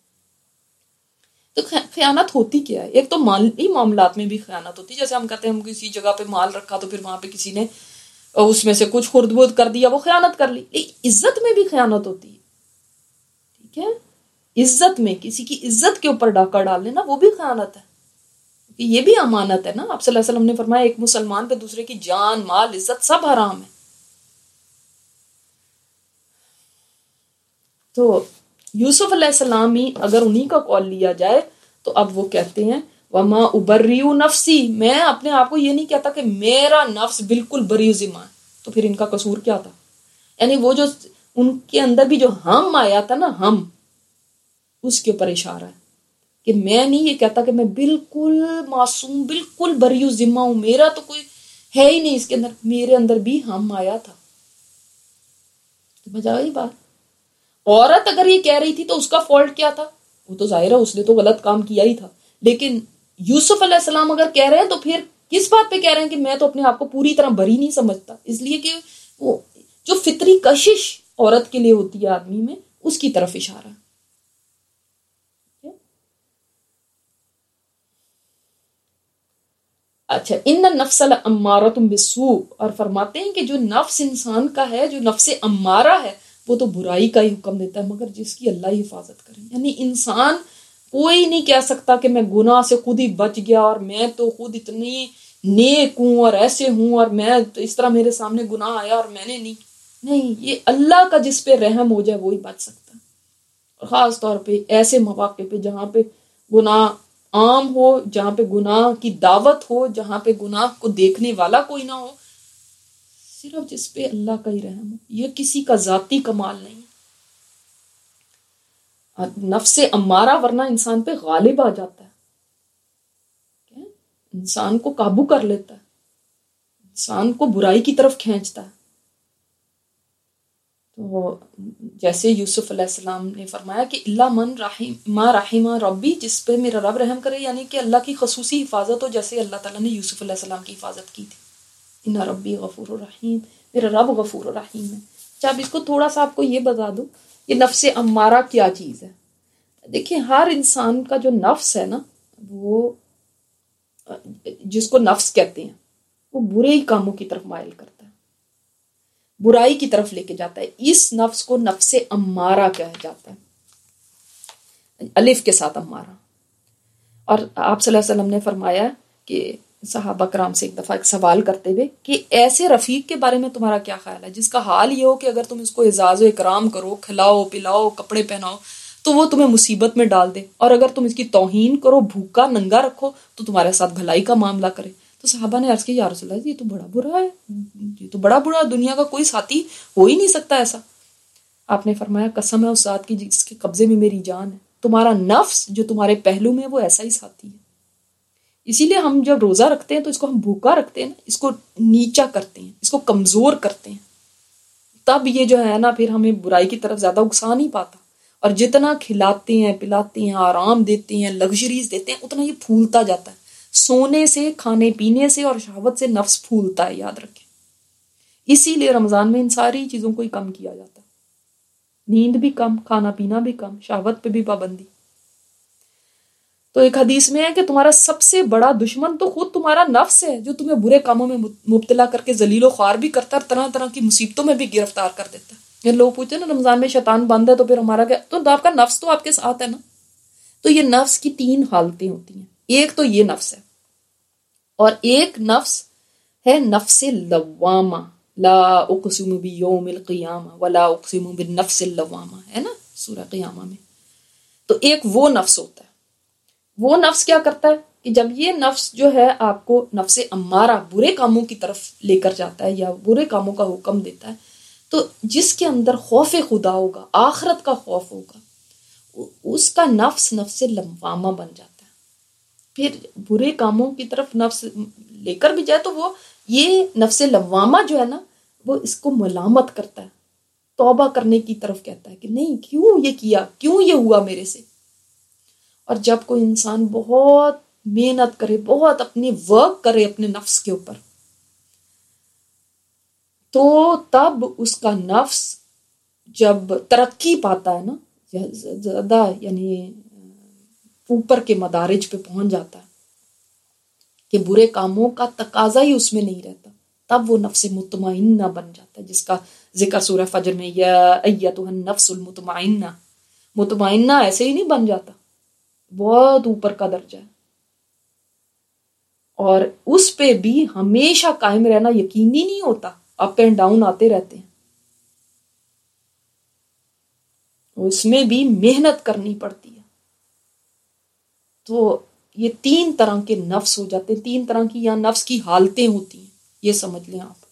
خیانت ہوتی کیا ہے؟ ایک تو مالی معاملات میں بھی خیانت ہوتی، جیسے ہم کہتے ہیں ہم کسی جگہ پہ مال رکھا تو پھر وہاں پہ کسی نے اس میں سے کچھ خرد برد کر دیا، وہ خیانت کر لی. عزت میں بھی خیانت ہوتی ہے، ٹھیک ہے، عزت میں کسی کی عزت کے اوپر ڈاکہ ڈال لینا وہ بھی خیانت ہے، یہ بھی امانت ہے نا. آپ صلی اللہ علیہ وسلم نے فرمایا ایک مسلمان پہ دوسرے کی جان، مال، عزت سب حرام ہے. تو یوسف علیہ السلام ہی اگر انہی کا قول لیا جائے تو اب وہ کہتے ہیں وَمَا أُبَرِّئُ نَفْسِي، میں اپنے آپ کو یہ نہیں کہتا کہ میرا نفس بالکل بری ذمہ ہے. تو پھر ان کا قصور کیا تھا؟ یعنی وہ جو ان کے اندر بھی جو ہم آیا تھا نا، ہم، اس کے اوپر اشارہ ہے کہ میں نہیں یہ کہتا کہ میں بالکل معصوم، بالکل بری ذمہ ہوں، میرا تو کوئی ہے ہی نہیں اس کے اندر، میرے اندر بھی ہم آیا تھا. سمجھ آئی بات؟ عورت اگر یہ کہہ رہی تھی تو اس کا فالٹ کیا تھا؟ وہ تو ظاہر ہے اس نے تو غلط کام کیا ہی تھا. لیکن یوسف علیہ السلام اگر کہہ رہے ہیں تو پھر کس بات پہ کہہ رہے ہیں کہ میں تو اپنے آپ کو پوری طرح بری نہیں سمجھتا؟ اس لیے کہ وہ جو فطری کشش عورت کے لیے ہوتی ہے آدمی میں، اس کی طرف اشارہ ہے. اچھا، ان النفس لامارۃ بالسوء، اور فرماتے ہیں کہ جو نفس انسان کا ہے، جو نفس امارہ ہے، وہ تو برائی کا ہی حکم دیتا ہے مگر جس کی اللہ حفاظت کرے. یعنی انسان کوئی نہیں کہہ سکتا کہ میں گناہ سے خود ہی بچ گیا اور میں تو خود اتنی نیک ہوں اور ایسے ہوں اور میں تو اس طرح میرے سامنے گناہ آیا اور میں نے نہیں، یہ اللہ کا جس پہ رحم ہو جائے وہی بچ سکتا ہے. اور خاص طور پہ ایسے مواقع پہ جہاں پہ گناہ عام ہو، جہاں پہ گناہ کی دعوت ہو، جہاں پہ گناہ کو دیکھنے والا کوئی نہ ہو، صرف جس پہ اللہ کا ہی رحم ہو. یہ کسی کا ذاتی کمال نہیں ہے. نفس امارہ ورنہ انسان پہ غالب آ جاتا ہے، انسان کو قابو کر لیتا ہے، انسان کو برائی کی طرف کھینچتا ہے. تو جیسے یوسف علیہ السلام نے فرمایا کہ اللہ من ما رحمہ ربی، جس پہ میرا رب رحم کرے، یعنی کہ اللہ کی خصوصی حفاظت ہو جیسے اللہ تعالیٰ نے یوسف علیہ السلام کی حفاظت کی تھی. ان ربی غفور الرحیم، میرا رب غفور الرحیم ہے. اچھا اب اس کو تھوڑا سا آپ کو یہ بتا دوں، یہ نفس امارہ کیا چیز ہے. دیکھیں ہر انسان کا جو نفس ہے نا، وہ جس کو نفس کہتے ہیں، وہ برے ہی کاموں کی طرف مائل کرتا ہے، برائی کی طرف لے کے جاتا ہے. اس نفس کو نفس امارہ کہا جاتا ہے، الف کے ساتھ امارہ. اور آپ صلی اللہ علیہ وسلم نے فرمایا کہ صحابہ کرام سے ایک دفعہ ایک سوال کرتے ہوئے کہ ایسے رفیق کے بارے میں تمہارا کیا خیال ہے جس کا حال یہ ہو کہ اگر تم اس کو اعزاز و اکرام کرو، کھلاؤ پلاؤ، کپڑے پہناؤ تو وہ تمہیں مصیبت میں ڈال دے، اور اگر تم اس کی توہین کرو، بھوکا ننگا رکھو تو تمہارے ساتھ بھلائی کا معاملہ کرے. تو صحابہ نے عرض کیا یا رسول اللہ یہ تو بڑا برا ہے، یہ تو بڑا برا، دنیا کا کوئی ساتھی ہو ہی نہیں سکتا ایسا. آپ نے فرمایا قسم ہے اس ذات کی جس کے قبضے میں میری جان ہے، تمہارا نفس جو تمہارے پہلو میں وہ ایسا ہی ساتھی ہے. اسی لیے ہم جب روزہ رکھتے ہیں تو اس کو ہم بھوکا رکھتے ہیں نا، اس کو نیچا کرتے ہیں، اس کو کمزور کرتے ہیں، تب یہ جو ہے نا پھر ہمیں برائی کی طرف زیادہ اکسا نہیں پاتا. اور جتنا کھلاتے ہیں پلاتے ہیں، آرام دیتے ہیں، لگژریز دیتے ہیں، اتنا یہ پھولتا جاتا ہے. سونے سے، کھانے پینے سے اور شہوت سے نفس پھولتا ہے، یاد رکھیں. اسی لیے رمضان میں ان ساری چیزوں کو ہی کم کیا جاتا ہے، نیند بھی کم، کھانا پینا بھی کم، شہوت پہ بھی پابندی. تو ایک حدیث میں ہے کہ تمہارا سب سے بڑا دشمن تو خود تمہارا نفس ہے، جو تمہیں برے کاموں میں مبتلا کر کے ذلیل و خوار بھی کرتا ہے اور طرح طرح کی مصیبتوں میں بھی گرفتار کر دیتا ہے. یہ لوگ پوچھتے ہیں نا رمضان میں شیطان بند ہے تو پھر ہمارا کیا؟ تو آپ کا نفس تو آپ کے ساتھ ہے نا. تو یہ نفس کی 3 حالتیں ہوتی ہیں. ایک تو یہ نفس ہے، اور ایک نفس ہے نفس لوامہ، لا اقسم بیوم القیامہ ولا اقسم بالنفس اللوامہ، ہے نا سورہ قیامہ میں. تو ایک وہ نفس ہوتا ہے. وہ نفس کیا کرتا ہے کہ جب یہ نفس جو ہے آپ کو نفس امارہ برے کاموں کی طرف لے کر جاتا ہے یا برے کاموں کا حکم دیتا ہے، تو جس کے اندر خوف خدا ہوگا، آخرت کا خوف ہوگا، اس کا نفس نفس لوامہ بن جاتا ہے. پھر برے کاموں کی طرف نفس لے کر بھی جائے تو وہ یہ نفس لوامہ جو ہے نا وہ اس کو ملامت کرتا ہے، توبہ کرنے کی طرف کہتا ہے کہ نہیں، کیوں یہ کیا، کیوں یہ ہوا میرے سے. اور جب کوئی انسان بہت محنت کرے، بہت اپنی ورک کرے اپنے نفس کے اوپر، تو تب اس کا نفس جب ترقی پاتا ہے نا، زیادہ یعنی اوپر کے مدارج پہ پہنچ جاتا ہے کہ برے کاموں کا تقاضا ہی اس میں نہیں رہتا، تب وہ نفس مطمئنہ بن جاتا ہے، جس کا ذکر سورہ فجر میں یا ایتھا النفس المطمئنہ. مطمئنہ ایسے ہی نہیں بن جاتا، بہت اوپر کا درجہ ہے، اور اس پہ بھی ہمیشہ قائم رہنا یقینی نہیں ہوتا، اپ اینڈ ڈاؤن آتے رہتے ہیں، اس میں بھی محنت کرنی پڑتی ہے. تو یہ 3 طرح کے نفس ہو جاتے ہیں، 3 طرح کی یا نفس کی حالتیں ہوتی ہیں، یہ سمجھ لیں آپ.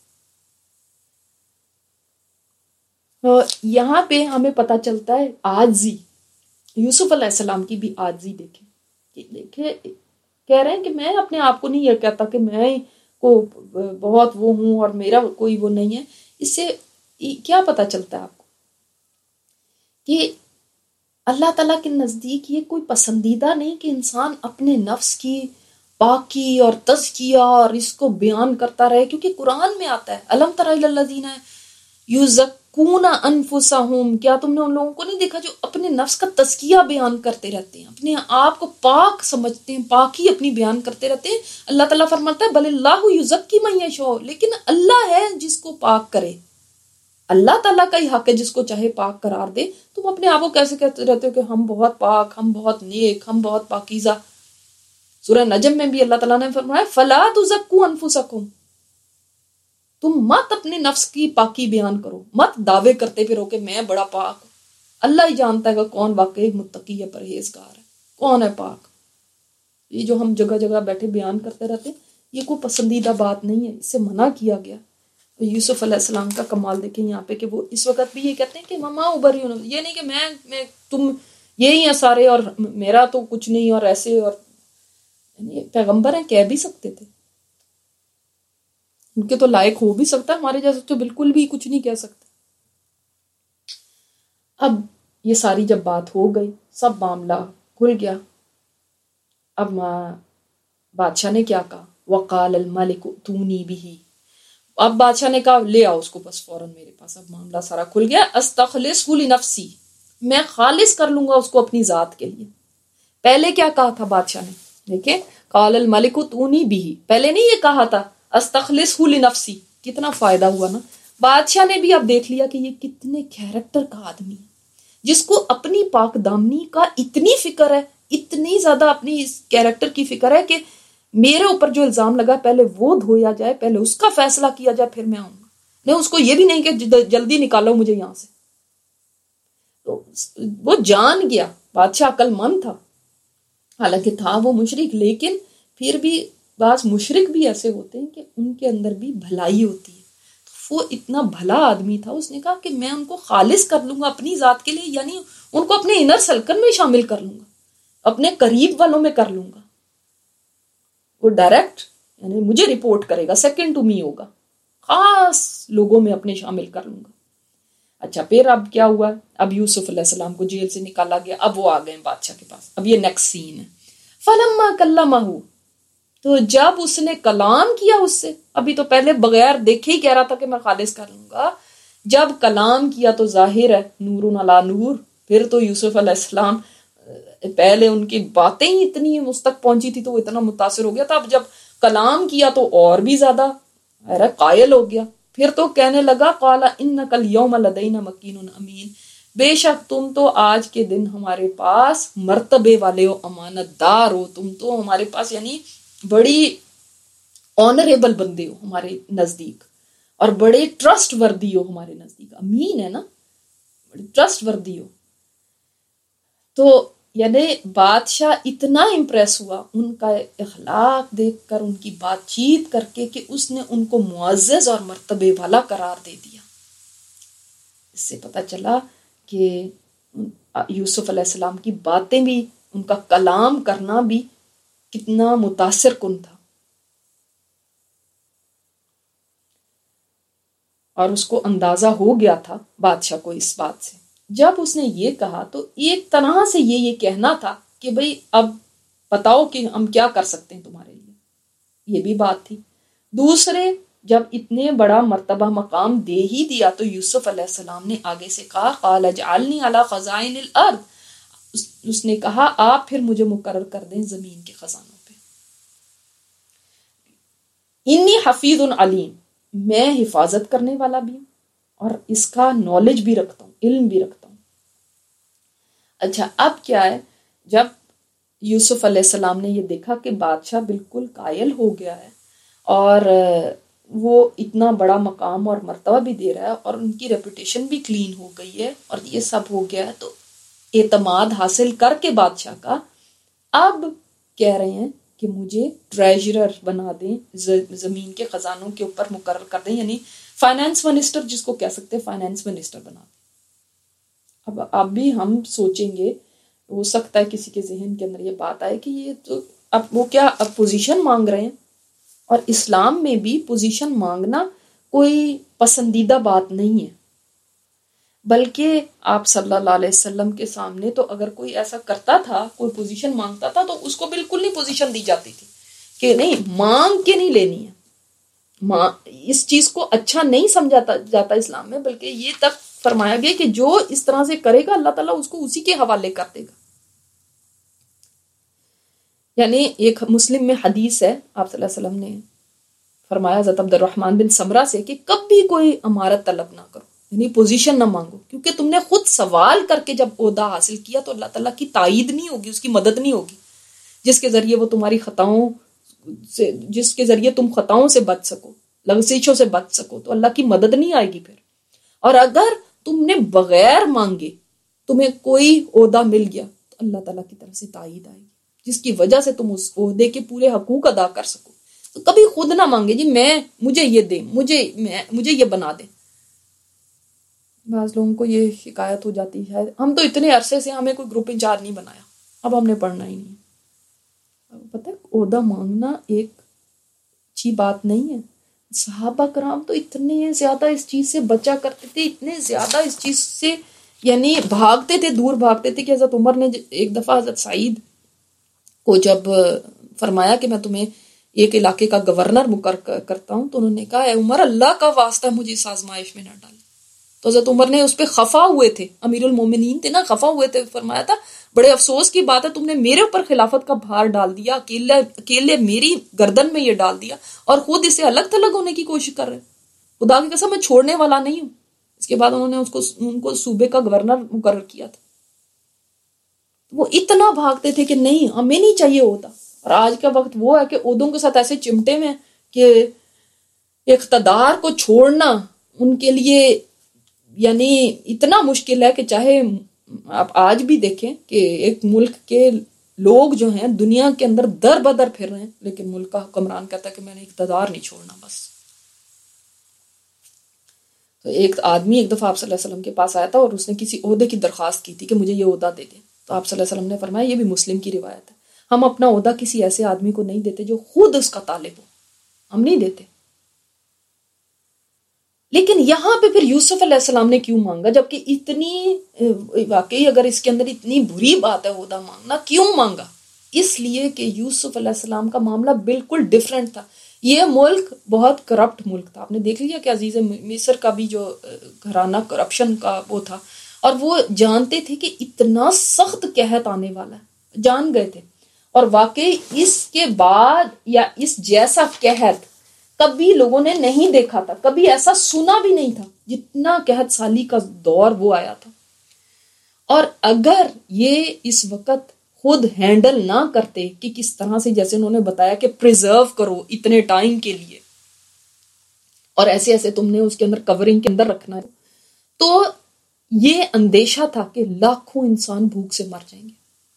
یہاں پہ ہمیں پتہ چلتا ہے عاجزی. یوسف علیہ السلام کی بھی عاجزی دیکھیں، کہہ رہے ہیں کہ میں اپنے آپ کو نہیں یہ کہتا کہ میں کو بہت وہ ہوں اور میرا کوئی وہ نہیں ہے. اس سے کیا پتہ چلتا ہے آپ کو کہ اللہ تعالیٰ کے نزدیک یہ کوئی پسندیدہ نہیں کہ انسان اپنے نفس کی پاکی اور تزکیہ اور اس کو بیان کرتا رہے، کیونکہ قرآن میں آتا ہے الم تر الی الذین یزکون انفسہم، کیا تم نے ان لوگوں کو نہیں دیکھا جو اپنے نفس کا تزکیہ بیان کرتے رہتے ہیں، اپنے آپ کو پاک سمجھتے ہیں، پاکی اپنی بیان کرتے رہتے ہیں. اللہ تعالیٰ فرماتا ہے بل اللہ یزکی من یشاء، لیکن اللہ ہے جس کو پاک کرے، اللہ تعالیٰ کا ہی حق ہے جس کو چاہے پاک قرار دے. تم اپنے آپ کو کیسے کہتے رہتے ہو کہ ہم بہت پاک، ہم بہت نیک، ہم بہت پاکیزہ؟ سورہ نجم میں بھی اللہ تعالیٰ نے فرمایا فلا تزکوا انفسکم، تم مت اپنے نفس کی پاکی بیان کرو، مت دعوے کرتے پھرو کہ میں بڑا پاک ہوں۔ اللہ ہی جانتا ہے کہ کون واقعی متقی ہے، پرہیزگار ہے، کون ہے پاک۔ یہ جو ہم جگہ جگہ بیٹھے بیان کرتے رہتے ہیں، یہ کوئی پسندیدہ بات نہیں ہے، اس سے منع کیا گیا۔ تو یوسف علیہ السلام کا کمال دیکھیں یہاں پہ کہ وہ اس وقت بھی یہ کہتے ہیں کہ مما ابری، یہ نہیں کہ میں تم یہی ہیں سارے اور میرا تو کچھ نہیں، اور ایسے، اور یعنی پیغمبر ہیں، کہہ بھی سکتے تھے، ان کے تو لائق ہو بھی سکتا ہے، ہمارے جیسے تو بالکل بھی کچھ نہیں کہہ سکتے۔ اب یہ ساری جب بات ہو گئی، سب معاملہ کھل گیا، اب بادشاہ نے کیا کہا، وقال الملک اتونی بہ، اب بادشاہ نے کہا لے آؤ اس کو بس فوراً میرے پاس۔ اب معاملہ سارا کھل گیا، استخلصہ لنفسی، میں خالص کر لوں گا اس کو اپنی ذات کے لیے۔ پہلے کیا کہا تھا بادشاہ نے، دیکھیں قال الملک اتونی بہ، پہلے نہیں یہ کہا تھا استخلصہ لنفسی، کتنا فائدہ ہوا نا۔ بادشاہ نے بھی اب دیکھ لیا کہ یہ کتنے کیریکٹر کا آدمی ہے، جس کو اپنی پاک دامنی کا اتنی فکر ہے، اتنی زیادہ اپنی اس کیریکٹر کی فکر ہے کہ میرے اوپر جو الزام لگا پہلے وہ دھویا جائے، پہلے اس کا فیصلہ کیا جائے، پھر میں آؤں گا۔ نہیں، اس کو یہ بھی نہیں کہ جلدی نکالو مجھے یہاں سے۔ تو وہ جان گیا، بادشاہ عقل مند تھا، حالانکہ تھا وہ مشرک، لیکن پھر بھی بعض مشرک بھی ایسے ہوتے ہیں کہ ان کے اندر بھی بھلائی ہوتی ہے۔ تو وہ اتنا بھلا آدمی تھا، اس نے کہا کہ میں ان کو خالص کر لوں گا اپنی ذات کے لیے، یعنی ان کو اپنے انر سرکل میں شامل کر لوں گا، اپنے قریب والوں میں کر لوں گا۔ وہ ڈائریکٹ یعنی مجھے رپورٹ کرے گا، سیکنڈ ٹو می ہوگا، خاص لوگوں میں اپنے شامل کر لوں گا۔ اچھا، پھر اب کیا ہوا، اب یوسف علیہ السلام کو جیل سے نکالا گیا، اب وہ آ گئے بادشاہ کے پاس۔ اب یہ نیکسٹ سین ہے، فلما کلمہ، تو جب اس نے کلام کیا اس سے، ابھی تو پہلے بغیر دیکھے ہی کہہ رہا تھا کہ میں خالص کر لوں گا، جب کلام کیا تو ظاہر ہے نور علی نور۔ پھر تو یوسف علیہ السلام، پہلے ان کی باتیں ہی اتنی اس تک پہنچی تھی تو وہ اتنا متاثر ہو گیا تھا، اب جب کلام کیا تو اور بھی زیادہ قائل ہو گیا۔ پھر تو کہنے لگا قال انک الیوم لدینا مکین امین، بے شک تم تو آج کے دن ہمارے پاس مرتبے والے ہو، امانت دار ہو، تم تو ہمارے پاس یعنی بڑی آنریبل بندے ہو ہمارے نزدیک، اور بڑے ٹرسٹ وردی ہو ہمارے نزدیک۔ امین ہے نا، بڑی ٹرسٹ وردی ہو۔ تو یعنی بادشاہ اتنا امپریس ہوا ان کا اخلاق دیکھ کر، ان کی بات چیت کر کے، کہ اس نے ان کو معزز اور مرتبے والا قرار دے دیا۔ اس سے پتہ چلا کہ یوسف علیہ السلام کی باتیں بھی، ان کا کلام کرنا بھی کتنا متاثر کن تھا، اور اس کو اندازہ ہو گیا تھا بادشاہ کو اس بات سے۔ جب اس نے یہ کہا تو ایک طرح سے یہ کہنا تھا کہ بھئی اب بتاؤ کہ ہم کیا کر سکتے ہیں تمہارے لیے، یہ بھی بات تھی۔ دوسرے، جب اتنے بڑا مرتبہ مقام دے ہی دیا تو یوسف علیہ السلام نے آگے سے کہا قال اجعلنی علی خزائن الارض، اس نے کہا آپ پھر مجھے مقرر کر دیں زمین کے خزانوں پہ۔ انی حفیظ علیم، میں حفاظت کرنے والا بھی ہوں اور اس کا نالج بھی رکھتا ہوں، علم بھی رکھتا ہوں۔ اچھا، اب کیا ہے، جب یوسف علیہ السلام نے یہ دیکھا کہ بادشاہ بالکل قائل ہو گیا ہے اور وہ اتنا بڑا مقام اور مرتبہ بھی دے رہا ہے اور ان کی ریپوٹیشن بھی کلین ہو گئی ہے اور یہ سب ہو گیا ہے، تو اعتماد حاصل کر کے بادشاہ کا اب کہہ رہے ہیں کہ مجھے ٹریجرر بنا دیں، زمین کے خزانوں کے اوپر مقرر کر دیں، یعنی فائنانس منسٹر جس کو کہہ سکتے ہیں، فائنانس منسٹر بنا دیں۔ اب بھی ہم سوچیں گے، ہو سکتا ہے کسی کے ذہن کے اندر یہ بات آئے کہ یہ تو اب وہ کیا اب پوزیشن مانگ رہے ہیں، اور اسلام میں بھی پوزیشن مانگنا کوئی پسندیدہ بات نہیں ہے، بلکہ آپ صلی اللہ علیہ وسلم کے سامنے تو اگر کوئی ایسا کرتا تھا، کوئی پوزیشن مانگتا تھا تو اس کو بالکل نہیں پوزیشن دی جاتی تھی کہ نہیں، مانگ کے نہیں لینی ہے۔ اس چیز کو اچھا نہیں سمجھا جاتا اسلام میں، بلکہ یہ تک فرمایا گیا کہ جو اس طرح سے کرے گا اللہ تعالیٰ اس کو اسی کے حوالے کر دے گا۔ یعنی ایک مسلم میں حدیث ہے، آپ صلی اللہ علیہ وسلم نے فرمایا حضرت عبد الرحمن بن سمرہ سے کہ کبھی کوئی امارت طلب نہ کرو، یعنی پوزیشن نہ مانگو، کیونکہ تم نے خود سوال کر کے جب عہدہ حاصل کیا تو اللہ تعالیٰ کی تائید نہیں ہوگی، اس کی مدد نہیں ہوگی۔ جس کے ذریعے وہ تمہاری خطاؤں سے، جس کے ذریعے تم خطاؤں سے بچ سکو، لغزشوں سے بچ سکو، تو اللہ کی مدد نہیں آئے گی پھر۔ اور اگر تم نے بغیر مانگے تمہیں کوئی عہدہ مل گیا تو اللہ تعالیٰ کی طرف سے تائید آئے گی، جس کی وجہ سے تم اس عہدے کے پورے حقوق ادا کر سکو۔ تو کبھی خود نہ مانگے جی مجھے یہ دیں، مجھے یہ بنا دیں۔ بعض لوگوں کو یہ شکایت ہو جاتی ہے، ہم تو اتنے عرصے سے ہمیں کوئی گروپ انچارج نہیں بنایا، اب ہم نے پڑھنا ہی نہیں۔ پتہ ہے عہدہ مانگنا ایک اچھی بات نہیں ہے۔ صحابہ کرام تو اتنے زیادہ اس چیز سے بچا کرتے تھے، اتنے زیادہ اس چیز سے یعنی بھاگتے تھے، دور بھاگتے تھے کہ حضرت عمر نے ایک دفعہ حضرت سعید کو جب فرمایا کہ میں تمہیں ایک علاقے کا گورنر مقرر کرتا ہوں، تو انہوں نے کہا اے عمر، اللہ کا واسطہ مجھے اس آزمائش میں نہ ڈال۔ تو حضرت عمر نے اس پہ خفا ہوئے تھے، امیر المومنین تھے نا، خفا ہوئے تھے، فرمایا تھا بڑے افسوس کی بات ہے تم نے میرے اوپر خلافت کا بھار ڈال دیا، اکیلے میری گردن میں یہ ڈال دیا اور خود اسے الگ تھلگ ہونے کی کوشش کر رہے، خدا کی قسم میں چھوڑنے والا نہیں ہوں۔ اس کے بعد انہوں نے ان کو صوبے کا گورنر مقرر کیا تھا۔ وہ اتنا بھاگتے تھے کہ نہیں ہمیں نہیں چاہیے ہوتا۔ اور آج کا وقت وہ ہے کہ عہدوں کے ساتھ ایسے چمٹے میں کہ اقتدار کو چھوڑنا ان کے لیے یعنی اتنا مشکل ہے کہ چاہے آپ آج بھی دیکھیں کہ ایک ملک کے لوگ جو ہیں دنیا کے اندر در بدر پھر رہے ہیں، لیکن ملک کا حکمران کہتا ہے کہ میں نے اقتدار نہیں چھوڑنا بس۔ تو ایک آدمی ایک دفعہ آپ صلی اللہ علیہ وسلم کے پاس آیا تھا اور اس نے کسی عہدے کی درخواست کی تھی کہ مجھے یہ عہدہ دے دیں، تو آپ صلی اللہ علیہ وسلم نے فرمایا، یہ بھی مسلم کی روایت ہے، ہم اپنا عہدہ کسی ایسے آدمی کو نہیں دیتے جو خود اس کا طالب ہو، ہم نہیں دیتے۔ لیکن یہاں پہ پھر یوسف علیہ السلام نے کیوں مانگا، جبکہ اتنی واقعی اگر اس کے اندر اتنی بری بات ہے عہدہ مانگنا، کیوں مانگا؟ اس لیے کہ یوسف علیہ السلام کا معاملہ بالکل ڈیفرنٹ تھا۔ یہ ملک بہت کرپٹ ملک تھا، آپ نے دیکھ لیا کہ عزیز مصر کا بھی جو گھرانہ کرپشن کا وہ تھا، اور وہ جانتے تھے کہ اتنا سخت قحط آنے والا ہے، جان گئے تھے۔ اور واقعی اس کے بعد یا اس جیسا قحط کبھی لوگوں نے نہیں دیکھا تھا، کبھی ایسا سنا بھی نہیں تھا جتنا قحط سالی کا دور وہ آیا تھا۔ اور اگر یہ اس وقت خود ہینڈل نہ کرتے کہ کس طرح سے، جیسے انہوں نے بتایا کہ پریزرو کرو اتنے ٹائم کے لیے، اور ایسے ایسے تم نے اس کے اندر کورنگ کے اندر رکھنا ہے، تو یہ اندیشہ تھا کہ لاکھوں انسان بھوک سے مر جائیں گے۔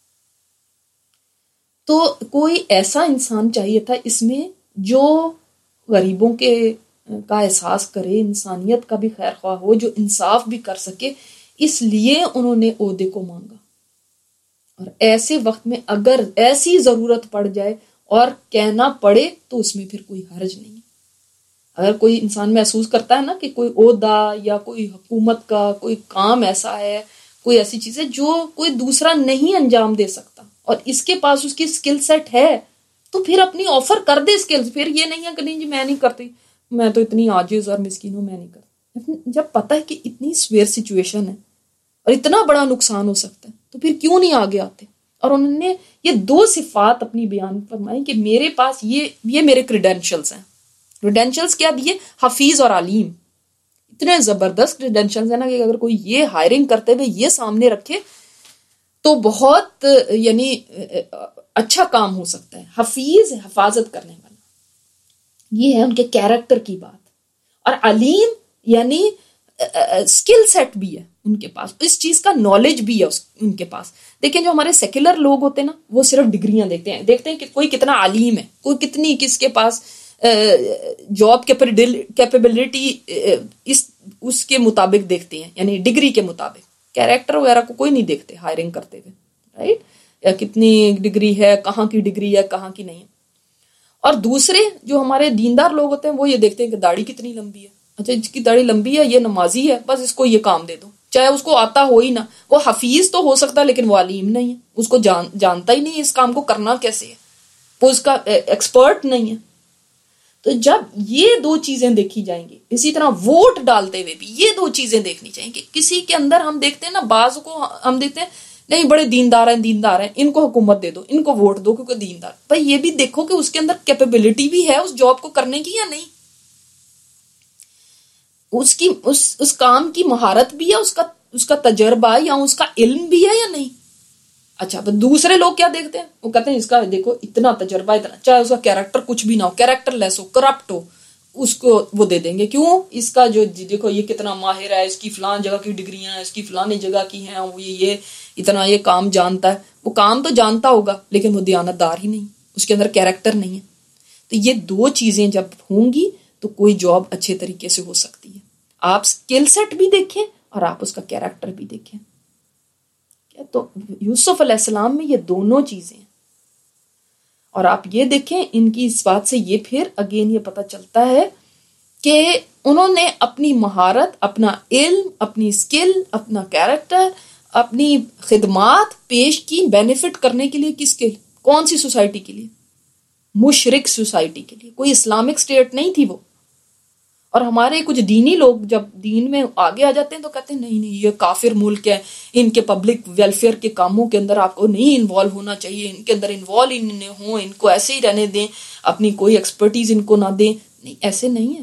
تو کوئی ایسا انسان چاہیے تھا اس میں جو غریبوں کا احساس کرے، انسانیت کا بھی خیر خواہ ہو، جو انصاف بھی کر سکے۔ اس لیے انہوں نے عہدے کو مانگا۔ اور ایسے وقت میں اگر ایسی ضرورت پڑ جائے اور کہنا پڑے تو اس میں پھر کوئی حرج نہیں ہے۔ اگر کوئی انسان محسوس کرتا ہے نا کہ کوئی عہدہ یا کوئی حکومت کا کوئی کام ایسا ہے، کوئی ایسی چیز ہے جو کوئی دوسرا نہیں انجام دے سکتا اور اس کے پاس اس کی سکل سیٹ ہے، تو پھر اپنی آفر کر دے سکلز۔ پھر یہ نہیں ہے کہ نہیں جی میں نہیں کرتی، میں تو اتنی عاجز اور مسکین ہوں، میں نہیں کرتی۔ جب پتہ ہے کہ اتنی سویر سچویشن ہے اور اتنا بڑا نقصان ہو سکتا ہے تو پھر کیوں نہیں آگے آتے؟ اور انہوں نے یہ دو صفات اپنی بیان فرمائی کہ میرے پاس یہ میرے کریڈینشلز ہیں۔ کریڈینشلز کیا دیے؟ حفیظ اور علیم۔ اتنے زبردست کریڈینشلز ہیں نا کہ اگر کوئی یہ ہائرنگ کرتے ہوئے یہ سامنے رکھے تو بہت یعنی اچھا کام ہو سکتا ہے۔ حفیظ، حفاظت کرنے والا، یہ ہے ان کے کیریکٹر کی بات۔ اور علیم یعنی اسکل سیٹ بھی ہے ان کے پاس، اس چیز کا نالج بھی ہے ان کے پاس۔ دیکھیں جو ہمارے سیکولر لوگ ہوتے ہیں نا، وہ صرف ڈگریاں دیکھتے ہیں کہ کوئی کتنا علیم ہے، کوئی کتنی کس کے پاس جاب کیپیبلٹی اس کے مطابق دیکھتے ہیں، یعنی ڈگری کے مطابق۔ کیریکٹر وغیرہ کو کوئی نہیں دیکھتے ہائرنگ کرتے ہوئے، رائٹ؟ یا کتنی ڈگری ہے، کہاں کی ڈگری ہے، کہاں کی نہیں ہے۔ اور دوسرے جو ہمارے دیندار لوگ ہوتے ہیں وہ یہ دیکھتے ہیں کہ داڑھی کتنی لمبی ہے، اچھا اس کی داڑھی لمبی ہے، یہ نمازی ہے، بس اس کو یہ کام دے دو، چاہے اس کو آتا ہو ہی نہ۔ وہ حفیظ تو ہو سکتا ہے لیکن وہ علیم نہیں ہے، اس کو جانتا ہی نہیں اس کام کو کرنا کیسے ہے، وہ اس کا ایکسپرٹ نہیں ہے۔ تو جب یہ دو چیزیں دیکھی جائیں گی، اسی طرح ووٹ ڈالتے ہوئے بھی یہ دو چیزیں دیکھنی چاہیے کہ کسی کے اندر ہم دیکھتے ہیں نا، بعض کو ہم دیکھتے ہیں نہیں بڑے دیندار ہیں، ان کو حکومت دے دو، ان کو ووٹ دو کیونکہ دیندار۔ بھائی یہ بھی دیکھو کہ اس کے اندر کیپیبلٹی بھی ہے اس جاب کو کرنے کی یا نہیں، اس کام کی مہارت بھی ہے، اس کا تجربہ یا اس کا علم بھی ہے یا نہیں۔ اچھا دوسرے لوگ کیا دیکھتے ہیں؟ وہ کہتے ہیں اس کا دیکھو اتنا تجربہ، اتنا، چاہے اس کا کیریکٹر کچھ بھی نہ ہو، کیریکٹر لیس ہو، کرپٹ ہو، اس کو وہ دے دیں گے. کیوں؟ اس کا جو دیکھو یہ کتنا ماہر ہے، اس کی فلان جگہ کی ڈگریاں ہیں، اس کی فلانی جگہ کی ہیں، وہ یہ اتنا یہ کام جانتا ہے. وہ کام تو جانتا ہوگا لیکن وہ دیانت دار ہی نہیں، اس کے اندر کیریکٹر نہیں ہے. تو یہ دو چیزیں جب ہوں گی تو کوئی جاب اچھے طریقے سے ہو سکتی ہے. آپ اسکل سیٹ بھی دیکھیں اور آپ اس کا کیریکٹر بھی دیکھیں. تو یوسف علیہ السلام میں یہ دونوں چیزیں ہیں. اور آپ یہ دیکھیں ان کی اس بات سے یہ پھر اگین یہ پتہ چلتا ہے کہ انہوں نے اپنی مہارت، اپنا علم، اپنی اسکل، اپنا کیریکٹر، اپنی خدمات پیش کی بینیفٹ کرنے کے لیے. کس کے؟ کون سی سوسائٹی کے لیے؟ مشرک سوسائٹی کے لیے. کوئی اسلامک اسٹیٹ نہیں تھی وہ. اور ہمارے کچھ دینی لوگ جب دین میں آگے آ جاتے ہیں تو کہتے ہیں نہیں یہ کافر ملک ہے، ان کے پبلک ویلفیئر کے کاموں کے اندر آپ کو نہیں انوالو ہونا چاہیے، ان کے اندر انوالو ہوں، ان کو ایسے ہی رہنے دیں، اپنی کوئی ایکسپرٹیز ان کو نہ دیں. نہیں، ایسے نہیں ہے.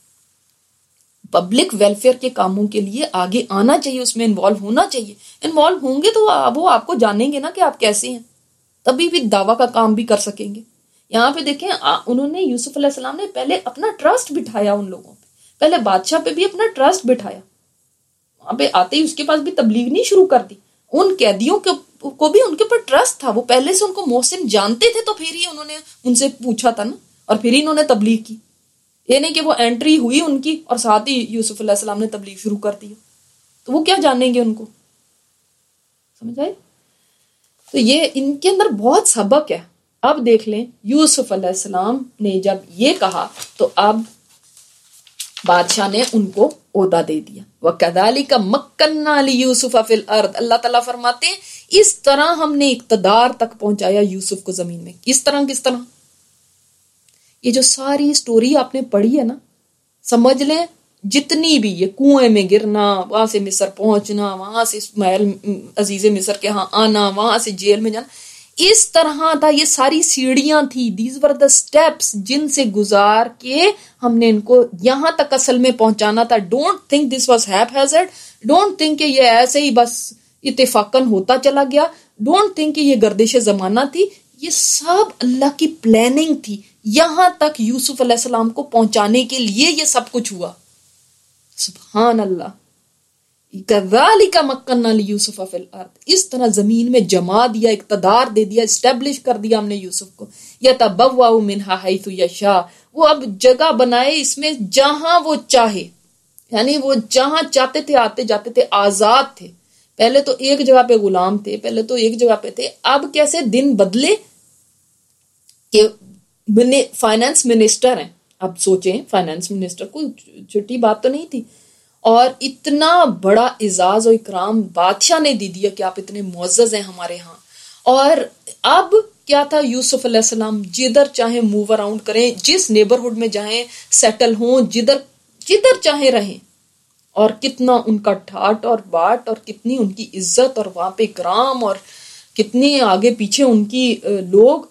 پبلک ویلفیئر کے کاموں کے لیے آگے آنا چاہیے، اس میں انوالو ہونا چاہیے. انوالو ہوں گے تو وہ آپ کو جانیں گے نا کہ آپ کیسے ہیں، تبھی بھی دعویٰ کا کام بھی کر سکیں گے. یہاں پہ دیکھیں انہوں نے یوسف علیہ السلام نے پہلے اپنا ٹرسٹ بٹھایا ان لوگوں پہ، پہلے بادشاہ پہ بھی اپنا ٹرسٹ بٹھایا. وہاں پہ آتے ہی اس کے پاس بھی تبلیغ نہیں شروع کر دی. ان قیدیوں کو بھی ان کے اوپر ٹرسٹ تھا، وہ پہلے سے ان کو محسن جانتے تھے، تو پھر ہی انہوں نے ان سے پوچھا تھا نا، اور پھر ہی انہوں نے تبلیغ کی. یہ نہیں کہ وہ انٹری ہوئی ان کی اور ساتھ ہی یوسف علیہ السلام نے تبلیغ شروع کر دی، تو وہ کیا جانیں گے ان کو. سمجھ آئے؟ تو یہ ان کے اندر بہت سبق ہے. اب دیکھ لیں یوسف علیہ السلام نے جب یہ کہا تو اب بادشاہ نے ان کو عہدہ دے دیا. وَكَذَلِكَ مَكَّنَّا لِيُوسُفَ فِي الْأَرْضِ. اللہ تعالیٰ فرماتے ہیں اس طرح ہم نے اقتدار تک پہنچایا یوسف کو زمین میں. کس طرح؟ یہ جو ساری سٹوری آپ نے پڑھی ہے نا، سمجھ لیں جتنی بھی یہ کنویں میں گرنا، وہاں سے مصر پہنچنا، وہاں سے اسماعیل عزیز مصر کے ہاں آنا، وہاں سے جیل میں جانا، اس طرح تھا. یہ ساری سیڑھیاں تھی. دیز ور دا اسٹیپس جن سے گزار کے ہم نے ان کو یہاں تک اصل میں پہنچانا تھا. Don't think this was haphazard. Don't think کہ یہ ایسے ہی بس اتفاقاً ہوتا چلا گیا. ڈونٹ تھنک کہ یہ گردش زمانہ تھی. یہ سب اللہ کی پلاننگ تھی. یہاں تک یوسف علیہ السلام کو پہنچانے کے لیے یہ سب کچھ ہوا. سبحان اللہ. کذالک مکننا لیوسف فی الارض. اس طرح زمین میں جما دیا، اقتدار دے دیا، اسٹیبلش کر دیا ہم نے یوسف کو. یتبوأ منہا حیث یشاء. وہ اب جگہ بنائے اس میں جہاں وہ چاہے، یعنی وہ جہاں چاہتے تھے آتے جاتے تھے، آزاد تھے. پہلے تو ایک جگہ پہ غلام تھے، پہلے تو ایک جگہ پہ تھے. اب کیسے دن بدلے کہ فائنانس منسٹر ہیں. اب سوچیں فائنانس منسٹر کوئی چھوٹی بات تو نہیں تھی، اور اتنا بڑا اعزاز و اکرام بادشاہ نے دے دیا کہ آپ اتنے معزز ہیں ہمارے ہاں. اور اب کیا تھا، یوسف علیہ السلام جدھر چاہیں موو اراؤنڈ کریں، جس نیبرہڈ میں جائیں سیٹل ہوں، جدھر چاہیں رہیں. اور کتنا ان کا ٹھاٹ اور باٹ اور کتنی ان کی عزت اور وہاں پہ اکرام اور کتنے آگے پیچھے ان کی لوگ.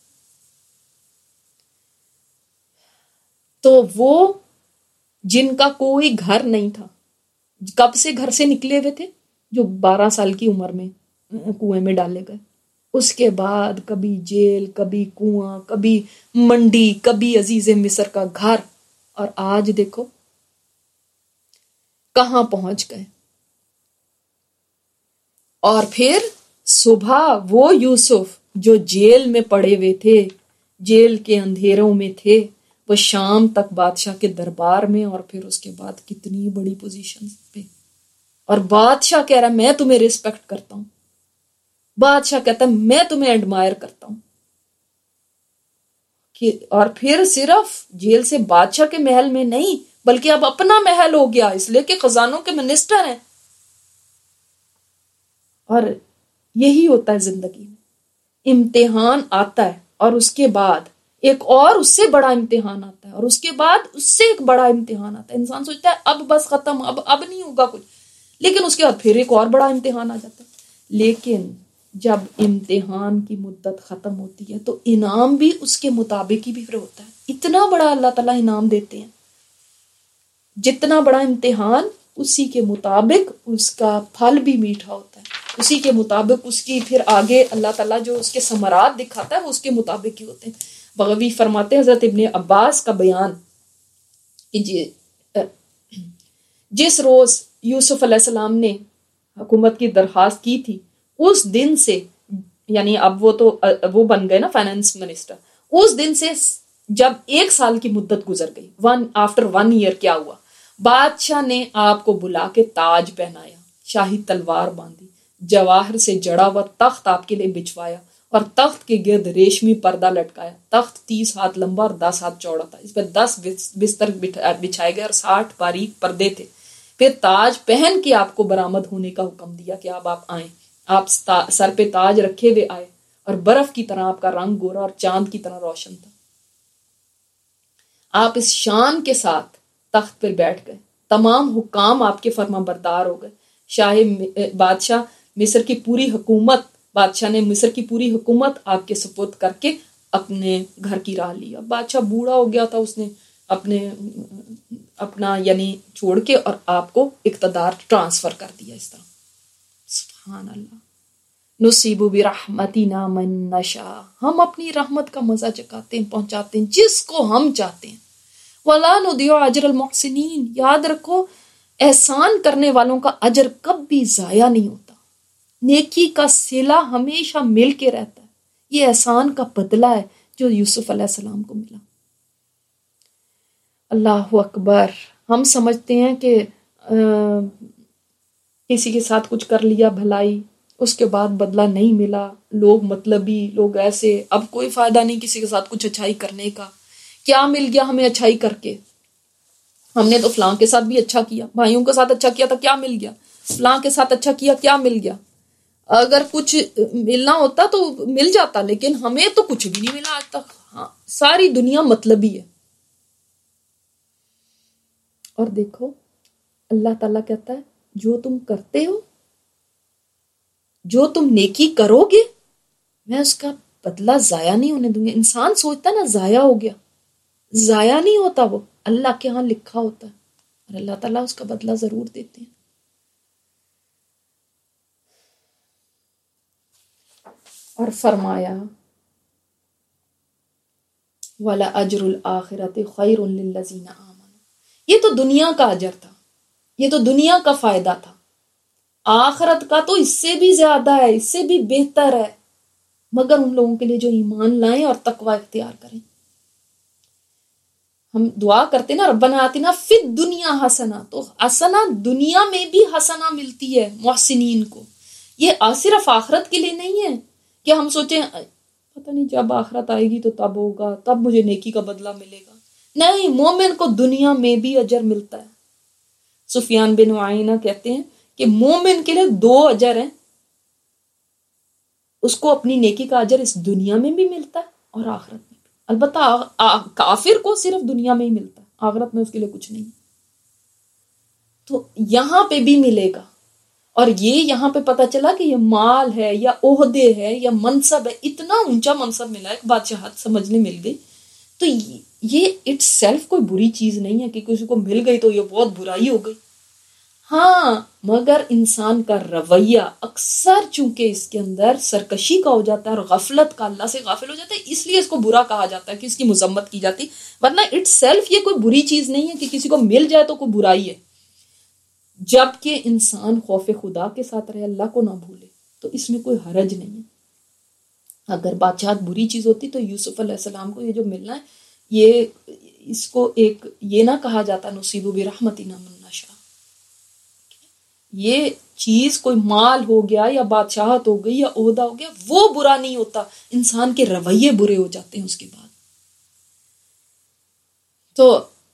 تو وہ جن کا کوئی گھر نہیں تھا، کب سے گھر سے نکلے ہوئے تھے، جو 12 سال کی عمر میں کنویں میں ڈالے گئے. اس کے بعد کبھی جیل، کبھی کنواں، کبھی منڈی، کبھی عزیز مصر کا گھر، اور آج دیکھو کہاں پہنچ گئے. اور پھر صبح وہ یوسف جو جیل میں پڑے ہوئے تھے، جیل کے اندھیروں میں تھے، وہ شام تک بادشاہ کے دربار میں، اور پھر اس کے بعد کتنی بڑی پوزیشن پہ. اور بادشاہ کہہ رہا میں تمہیں ریسپیکٹ کرتا ہوں. بادشاہ کہتا ہے میں تمہیں ایڈمائر کرتا ہوں. اور پھر صرف جیل سے بادشاہ کے محل میں نہیں، بلکہ اب اپنا محل ہو گیا، اس لیے کہ خزانوں کے منسٹر ہیں. اور یہی ہوتا ہے زندگی میں، امتحان آتا ہے اور اس کے بعد ایک اور اس سے بڑا امتحان آتا ہے، اور اس کے بعد اس سے ایک بڑا امتحان آتا ہے. انسان سوچتا ہے اب بس ختم، اب نہیں ہوگا کچھ، لیکن اس کے بعد پھر ایک اور بڑا امتحان آ جاتا ہے. لیکن جب امتحان کی مدت ختم ہوتی ہے تو انعام بھی اس کے مطابق ہی بھی پھر ہوتا ہے. اتنا بڑا اللہ تعالیٰ انعام دیتے ہیں، جتنا بڑا امتحان اسی کے مطابق اس کا پھل بھی میٹھا ہوتا ہے. اسی کے مطابق اس کی پھر آگے اللہ تعالیٰ جو اس کے ثمرات دکھاتا ہے وہ اس کے مطابق ہی ہوتے ہیں. بغوی فرماتے ہیں حضرت ابن عباس کا بیان کہ جس روز یوسف علیہ السلام نے حکومت کی درخواست کی تھی اس دن سے، یعنی اب وہ بن گئے نا فائنانس منسٹر، اس دن سے جب 1 سال کی مدت گزر گئی، آفٹر 1 ایئر کیا ہوا، بادشاہ نے آپ کو بلا کے تاج پہنایا، شاہی تلوار باندھی، جواہر سے جڑا ہوا تخت آپ کے لیے بچھوایا اور تخت کے گرد ریشمی پردہ لٹکایا. تخت 30 ہاتھ لمبا اور 10 ہاتھ چوڑا تھا. اس پر 10 بستر بچھائے گئے اور 60 باریک پردے تھے. پھر تاج پہن کے آپ کو برآمد ہونے کا حکم دیا کہ اب آپ آئیں. آپ سر پہ تاج رکھے ہوئے آئے اور برف کی طرح آپ کا رنگ گورا اور چاند کی طرح روشن تھا. آپ اس شان کے ساتھ تخت پر بیٹھ گئے. تمام حکام آپ کے فرما بردار ہو گئے. بادشاہ نے مصر کی پوری حکومت آپ کے سپرد کر کے اپنے گھر کی راہ لی. اب بادشاہ بوڑھا ہو گیا تھا، اس نے اپنا یعنی چھوڑ کے اور آپ کو اقتدار ٹرانسفر کر دیا. اس طرح سبحان اللہ. نصیب برحمتنا من نشاء، ہم اپنی رحمت کا مزہ چکاتے ہیں، پہنچاتے ہیں جس کو ہم چاہتے ہیں. وَلَا نُضِيعُ أَجْرَ الْمُحْسِنِينَ، یاد رکھو احسان کرنے والوں کا اجر کبھی ضائع نہیں ہوتا. نیکی کا صلہ ہمیشہ مل کے رہتا ہے. یہ احسان کا بدلہ ہے جو یوسف علیہ السلام کو ملا. اللہ اکبر. ہم سمجھتے ہیں کہ کسی کے ساتھ کچھ کر لیا بھلائی، اس کے بعد بدلہ نہیں ملا، لوگ مطلبی، لوگ ایسے، اب کوئی فائدہ نہیں کسی کے ساتھ کچھ اچھائی کرنے کا. کیا مل گیا ہمیں اچھائی کر کے؟ ہم نے تو فلاں کے ساتھ بھی اچھا کیا، بھائیوں کے ساتھ اچھا کیا تھا، کیا مل گیا؟ فلاں کے ساتھ اچھا کیا، کیا مل گیا؟ اگر کچھ ملنا ہوتا تو مل جاتا، لیکن ہمیں تو کچھ بھی نہیں ملا آج تک. ہاں، ساری دنیا مطلبی ہے. اور دیکھو اللہ تعالیٰ کہتا ہے جو تم کرتے ہو، جو تم نیکی کرو گے، میں اس کا بدلہ ضائع نہیں ہونے دوں گا. انسان سوچتا نا ضائع ہو گیا، ضائع نہیں ہوتا، وہ اللہ کے ہاں لکھا ہوتا ہے اور اللہ تعالیٰ اس کا بدلہ ضرور دیتے ہیں. اور فرمایا وَلَأَجْرُ الْآخِرَةِ خَيْرٌ لِلَّذِينَ آمَنُوا. یہ تو دنیا کا اجر تھا، یہ تو دنیا کا فائدہ تھا. آخرت کا تو اس سے بھی زیادہ ہے، اس سے بھی بہتر ہے، مگر ان لوگوں کے لیے جو ایمان لائیں اور تقوی اختیار کریں. ہم دعا کرتے نا ربنا آتنا فی الدنیا حسنہ، تو حسنہ دنیا میں بھی حسنہ ملتی ہے محسنین کو. یہ صرف آخرت کے لیے نہیں ہے کہ ہم سوچیں پتہ نہیں جب آخرت آئے گی تو تب ہوگا، تب مجھے نیکی کا بدلہ ملے گا. نہیں، مومن کو دنیا میں بھی اجر ملتا ہے. سفیان بن عیینہ کہتے ہیں کہ مومن کے لیے 2 اجر ہیں. اس کو اپنی نیکی کا اجر اس دنیا میں بھی ملتا ہے اور آخرت میں بھی. البتہ کافر کو صرف دنیا میں ہی ملتا ہے، آخرت میں اس کے لیے کچھ نہیں. تو یہاں پہ بھی ملے گا. اور یہ یہاں پہ پتہ چلا کہ یہ مال ہے یا عہدے ہے یا منصب ہے، اتنا اونچا منصب ملا ہے، بادشاہت سمجھنے مل گئی. تو یہ اٹس سیلف کوئی بری چیز نہیں ہے کہ کسی کو مل گئی تو یہ بہت برائی ہو گئی. ہاں، مگر انسان کا رویہ اکثر چونکہ اس کے اندر سرکشی کا ہو جاتا ہے اور غفلت کا، اللہ سے غافل ہو جاتا ہے، اس لیے اس کو برا کہا جاتا ہے کہ اس کی مذمت کی جاتی. ورنہ اٹس سیلف یہ کوئی بری چیز نہیں ہے کہ کسی کو مل جائے تو کوئی برائی ہے. جبکہ انسان خوف خدا کے ساتھ رہے، اللہ کو نہ بھولے، تو اس میں کوئی حرج نہیں ہے. اگر بادشاہت بری چیز ہوتی تو یوسف علیہ السلام کو یہ جو ملنا ہے، اس کو ایک یہ نہ کہا جاتا نصیب برحمتنا من نشاء. یہ چیز کوئی مال ہو گیا یا بادشاہت ہو گئی یا عہدہ ہو گیا، وہ برا نہیں ہوتا، انسان کے رویے برے ہو جاتے ہیں اس کے بعد. تو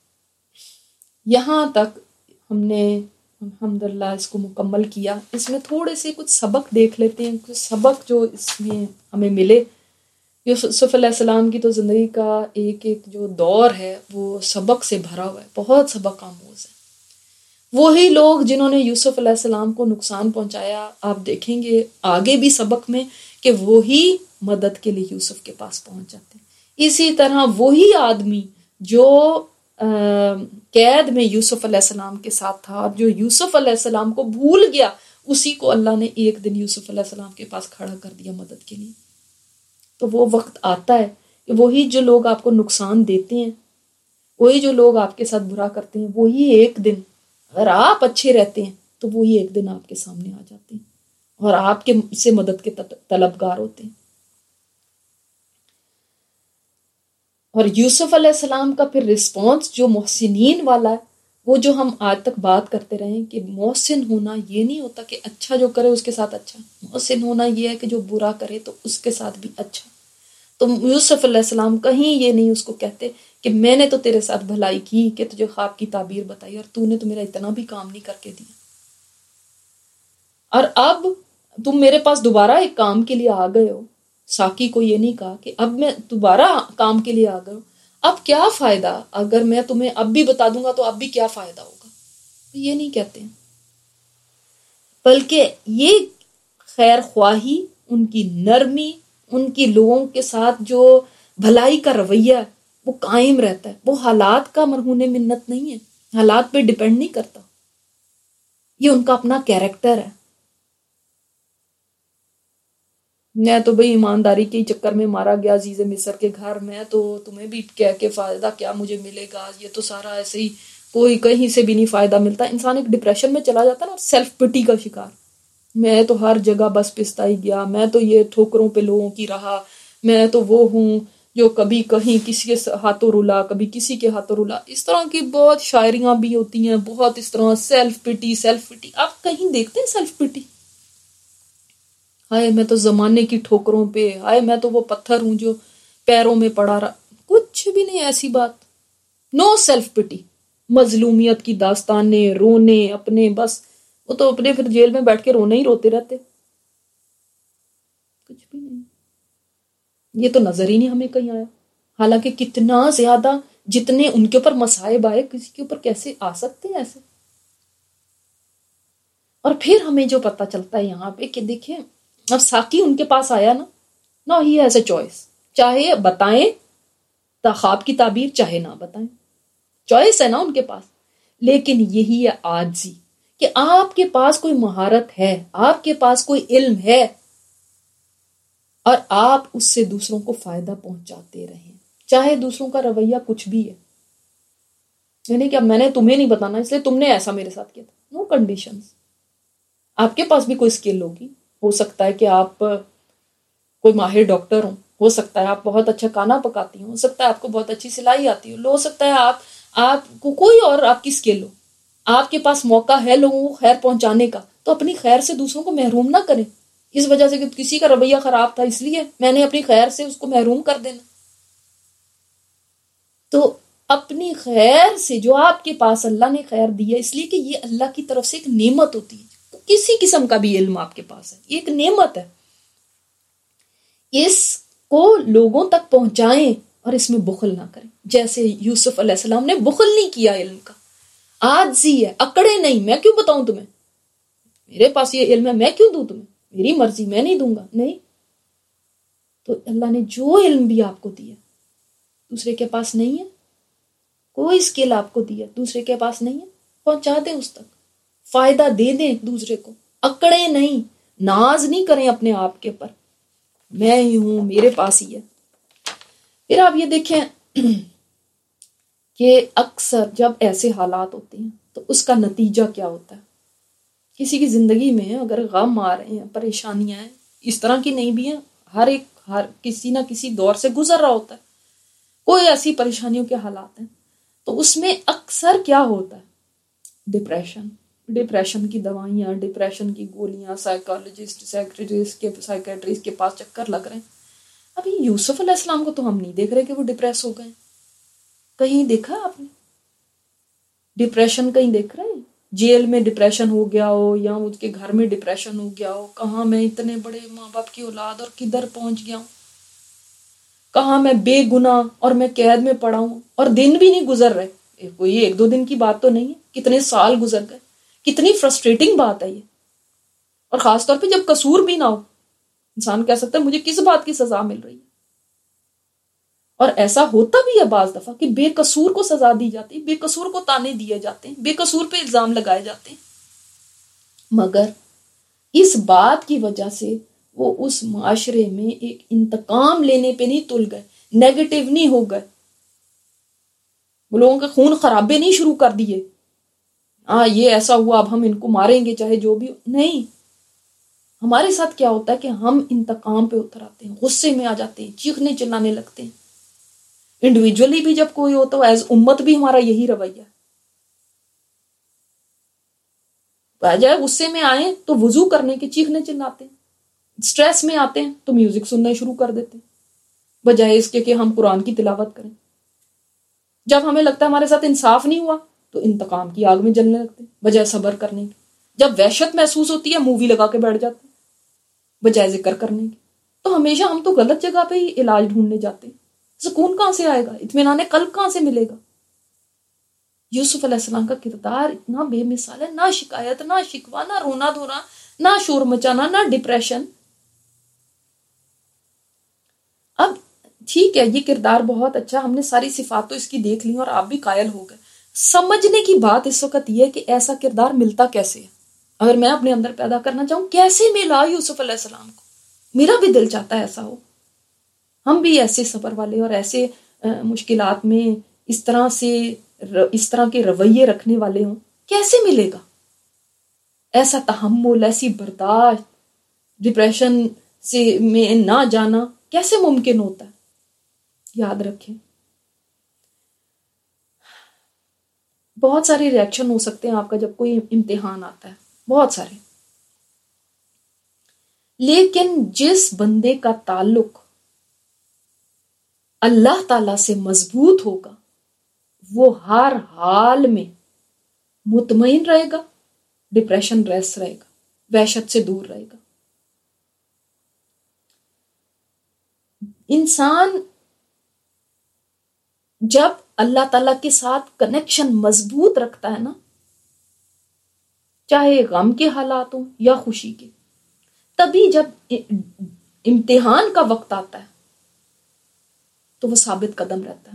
یہاں تک ہم نے الحمدللہ اس کو مکمل کیا. اس میں تھوڑے سے کچھ سبق دیکھ لیتے ہیں، کچھ سبق جو اس میں ہمیں ملے. یوسف علیہ السلام کی تو زندگی کا ایک جو دور ہے وہ سبق سے بھرا ہوا ہے، بہت سبق آموز ہے. وہی لوگ جنہوں نے یوسف علیہ السلام کو نقصان پہنچایا، آپ دیکھیں گے آگے بھی سبق میں کہ وہی مدد کے لیے یوسف کے پاس پہنچ جاتے ہیں. اسی طرح وہی آدمی جو قید میں یوسف علیہ السلام کے ساتھ تھا اور جو یوسف علیہ السلام کو بھول گیا، اسی کو اللہ نے ایک دن یوسف علیہ السلام کے پاس کھڑا کر دیا مدد کے لیے. تو وہ وقت آتا ہے کہ وہی جو لوگ آپ کو نقصان دیتے ہیں، وہی جو لوگ آپ کے ساتھ برا کرتے ہیں، وہی ایک دن اگر آپ اچھے رہتے ہیں تو وہی ایک دن آپ کے سامنے آ جاتے ہیں اور آپ کے سے مدد کے طلبگار ہوتے ہیں. اور یوسف علیہ السلام کا پھر رسپانس جو محسنین والا ہے، وہ جو ہم آج تک بات کرتے رہے ہیں کہ محسن ہونا یہ نہیں ہوتا کہ اچھا جو کرے اس کے ساتھ اچھا، محسن ہونا یہ ہے کہ جو برا کرے تو اس کے ساتھ بھی اچھا. تو یوسف علیہ السلام کہیں یہ نہیں اس کو کہتے کہ میں نے تو تیرے ساتھ بھلائی کی کہ تجھے خواب کی تعبیر بتائی اور تو نے تو میرا اتنا بھی کام نہیں کر کے دیا، اور اب تم میرے پاس دوبارہ ایک کام کے لیے آ گئے ہو. ساقی کو یہ نہیں کہا کہ اب میں دوبارہ کام کے لیے آ گئے ہوں، اب کیا فائدہ اگر میں تمہیں اب بھی بتا دوں گا تو اب بھی کیا فائدہ ہوگا، یہ نہیں کہتے ہیں. بلکہ یہ خیر خواہی، ان کی نرمی، ان کی لوگوں کے ساتھ جو بھلائی کا رویہ ہے وہ قائم رہتا ہے. وہ حالات کا مرہون منت نہیں ہے، حالات پہ ڈیپینڈ نہیں کرتا، یہ ان کا اپنا کیریکٹر ہے. میں تو بھئی ایمانداری کے چکر میں مارا گیا عزیز مصر کے گھر، میں تو تمہیں بھی کہہ کے فائدہ کیا مجھے ملے گا، یہ تو سارا ایسے ہی کوئی کہیں سے بھی نہیں فائدہ ملتا. انسان ایک ڈپریشن میں چلا جاتا ہے نا، سیلف پٹی کا شکار. میں تو ہر جگہ بس پستا ہی گیا، میں تو یہ ٹھوکروں پہ لوگوں کی رہا، میں تو وہ ہوں جو کبھی کہیں کسی کے ہاتھوں رلا، کبھی کسی کے ہاتھوں رلا. اس طرح کی بہت شاعریاں بھی ہوتی ہیں، بہت اس طرح سیلف پٹی. آپ کہیں دیکھتے ہیں سیلف پٹی؟ ہائے میں تو زمانے کی ٹھوکروں پہ، ہائے میں تو وہ پتھر ہوں جو پیروں میں پڑا رہا. کچھ بھی نہیں ایسی بات. نو سیلف پٹی. مظلومیت کی داستانیں، رونے اپنے، بس وہ تو اپنے پھر جیل میں بیٹھ کے رونے ہی روتے رہتے. کچھ بھی نہیں. یہ تو نظر ہی نہیں ہمیں کہیں آیا. حالانکہ کتنا زیادہ جتنے ان کے اوپر مصائب آئے، کسی کے اوپر کیسے آ سکتے ہیں ایسے. اور پھر ہمیں جو پتہ چلتا ہے یہاں پہ کہ دیکھیں اب ساقی ان کے پاس آیا نا ہی ایز اے چوائس، چاہے بتائیں خواب کی تعبیر چاہے نہ بتائیں، چوائس ہے نا ان کے پاس. لیکن یہی ہے عاجزی کہ آپ کے پاس کوئی مہارت ہے، آپ کے پاس کوئی علم ہے اور آپ اس سے دوسروں کو فائدہ پہنچاتے رہیں، چاہے دوسروں کا رویہ کچھ بھی ہے. یعنی کہ اب میں نے تمہیں نہیں بتانا اس لیے تم نے ایسا میرے ساتھ کیا تھا. No conditions. آپ کے پاس بھی کوئی اسکل ہوگی، ہو سکتا ہے کہ آپ کوئی ماہر ڈاکٹر ہوں، ہو سکتا ہے آپ بہت اچھا کھانا پکاتی ہوں، ہو سکتا ہے آپ کو بہت اچھی سلائی آتی ہو سکتا ہے آپ کو کوئی اور آپ کی اسکل ہو. آپ کے پاس موقع ہے لوگوں کو خیر پہنچانے کا، تو اپنی خیر سے دوسروں کو محروم نہ کریں اس وجہ سے کہ کسی کا رویہ خراب تھا اس لیے میں نے اپنی خیر سے اس کو محروم کر دینا. تو اپنی خیر سے جو آپ کے پاس اللہ نے خیر دی ہے، اس لیے کہ یہ اللہ کی طرف سے ایک نعمت ہوتی ہے. کسی قسم کا بھی علم آپ کے پاس ہے، یہ ایک نعمت ہے، اس کو لوگوں تک پہنچائیں اور اس میں بخل نہ کریں. جیسے یوسف علیہ السلام نے بخل نہیں کیا علم کا، عاجزی ہے، اکڑے نہیں. میں کیوں بتاؤں تمہیں، میرے پاس یہ علم ہے، میں کیوں دوں تمہیں، میری مرضی، میں نہیں دوں گا. نہیں، تو اللہ نے جو علم بھی آپ کو دیا دوسرے کے پاس نہیں ہے، کوئی اسکل آپ کو دیا دوسرے کے پاس نہیں ہے، پہنچا دیں اس تک، فائدہ دے دیں دوسرے کو. اکڑے نہیں، ناز نہیں کریں اپنے آپ کے اوپر، میں ہی ہوں، میرے پاس ہی ہے. پھر آپ یہ دیکھیں کہ اکثر جب ایسے حالات ہوتے ہیں تو اس کا نتیجہ کیا ہوتا ہے. کسی کی زندگی میں اگر غم آ رہے ہیں، پریشانیاں ہیں، اس طرح کی نہیں بھی ہیں، ہر کسی نہ کسی دور سے گزر رہا ہوتا ہے، کوئی ایسی پریشانیوں کے حالات ہیں، تو اس میں اکثر کیا ہوتا ہے، ڈپریشن کی دوائیاں، ڈپریشن کی گولیاں، سائیکیٹرسٹ کے پاس چکر لگ رہے ہیں. ابھی یوسف علیہ السلام کو تو ہم نہیں دیکھ رہے کہ وہ ڈپریس ہو گئے. کہیں دیکھا آپ نے ڈپریشن؟ کہیں دیکھ رہے ہیں جیل میں ڈپریشن ہو گیا ہو یا اس کے گھر میں ڈپریشن ہو گیا ہو؟ کہاں میں اتنے بڑے ماں باپ کی اولاد اور کدھر پہنچ گیا ہوں، کہاں میں بے گناہ اور میں قید میں پڑا ہوں اور دن بھی نہیں گزر رہے. کوئی 1-2 دن کی بات تو نہیں ہے، کتنے سال گزر گئے. کتنی فرسٹریٹنگ بات ہے یہ. اور خاص طور پہ جب قصور بھی نہ ہو، انسان کہہ سکتا ہے مجھے کس بات کی سزا مل رہی ہے. اور ایسا ہوتا بھی ہے بعض دفعہ کہ بے قصور کو سزا دی جاتی ہے، بے قصور کو تانے دیے جاتے ہیں، بے قصور پہ الزام لگائے جاتے ہیں. مگر اس بات کی وجہ سے وہ اس معاشرے میں ایک انتقام لینے پہ نہیں تل گئے، نیگیٹو نہیں ہو گئے، وہ لوگوں کے خون خرابے نہیں شروع کر دیے، یہ ایسا ہوا اب ہم ان کو ماریں گے چاہے جو بھی نہیں۔ ہمارے ساتھ کیا ہوتا ہے کہ ہم انتقام پہ اتر آتے ہیں، غصے میں آ جاتے ہیں، چیخنے چلانے لگتے ہیں۔ انڈیویجولی بھی جب کوئی ہوتا ہے، ایز امت بھی ہمارا یہی رویہ ہے۔ بجائے غصے میں آئیں تو وضو کرنے کے چیخنے چلاتے ہیں، سٹریس میں آتے ہیں تو میوزک سننا شروع کر دیتے ہیں، بجائے اس کے کہ ہم قرآن کی تلاوت کریں۔ جب ہمیں لگتا ہے ہمارے ساتھ انصاف نہیں ہوا تو انتقام کی آگ میں جلنے لگتے ہیں بجائے صبر کرنے کے۔ جب وحشت محسوس ہوتی ہے مووی لگا کے بیٹھ جاتے ہیں بجائے ذکر کرنے کے۔ تو ہمیشہ ہم تو غلط جگہ پہ ہی علاج ڈھونڈنے جاتے ہیں۔ سکون کہاں سے آئے گا، اطمینان قلب کہاں سے ملے گا؟ یوسف علیہ السلام کا کردار اتنا بے مثال ہے، نہ شکایت، نہ شکوہ، نہ رونا دھونا، نہ شور مچانا، نہ ڈپریشن۔ اب ٹھیک ہے، یہ کردار بہت اچھا، ہم نے ساری صفات تو اس کی دیکھ لی اور آپ بھی قائل ہو گئے۔ سمجھنے کی بات اس وقت یہ ہے کہ ایسا کردار ملتا کیسے ہے۔ اگر میں اپنے اندر پیدا کرنا چاہوں، کیسے ملا یوسف علیہ السلام کو؟ میرا بھی دل چاہتا ہے ایسا ہو، ہم بھی ایسے صبر والے اور ایسے مشکلات میں اس طرح کے رویے رکھنے والے ہوں۔ کیسے ملے گا ایسا تحمل، ایسی برداشت، ڈپریشن میں نہ جانا کیسے ممکن ہوتا ہے؟ یاد رکھیں، بہت سارے ریئیکشن ہو سکتے ہیں آپ کا جب کوئی امتحان آتا ہے، بہت سارے، لیکن جس بندے کا تعلق اللہ تعالی سے مضبوط ہوگا وہ ہر حال میں مطمئن رہے گا، ڈپریشن ریس رہے گا، وحشت سے دور رہے گا۔ انسان جب اللہ تعالیٰ کے ساتھ کنیکشن مضبوط رکھتا ہے نا، چاہے غم کے حالات ہوں یا خوشی کے، تبھی جب امتحان کا وقت آتا ہے تو وہ ثابت قدم رہتا ہے۔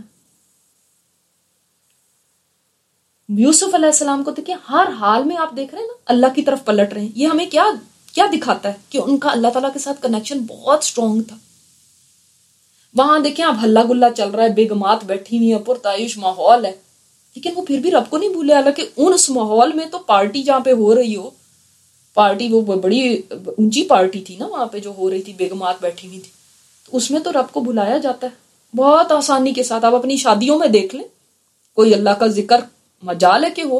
یوسف علیہ السلام کو دیکھیں، ہر حال میں آپ دیکھ رہے ہیں نا اللہ کی طرف پلٹ رہے ہیں۔ یہ ہمیں کیا دکھاتا ہے کہ ان کا اللہ تعالیٰ کے ساتھ کنیکشن بہت سٹرونگ تھا۔ وہاں دیکھیں اب ہلا گلا چل رہا ہے، بیگمات بیٹھی ہوئی ہیں، پرتعیش ماحول ہے، لیکن وہ پھر بھی رب کو نہیں بھولے۔ حالانکہ اس ماحول میں تو پارٹی جہاں پہ ہو رہی ہو، پارٹی وہ بڑی اونچی پارٹی تھی نا وہاں پہ جو ہو رہی تھی، بیگمات بیٹھی ہوئی تھی، تو اس میں تو رب کو بلایا جاتا ہے بہت آسانی کے ساتھ۔ آپ اپنی شادیوں میں دیکھ لیں، کوئی اللہ کا ذکر مجال ہے کہ ہو،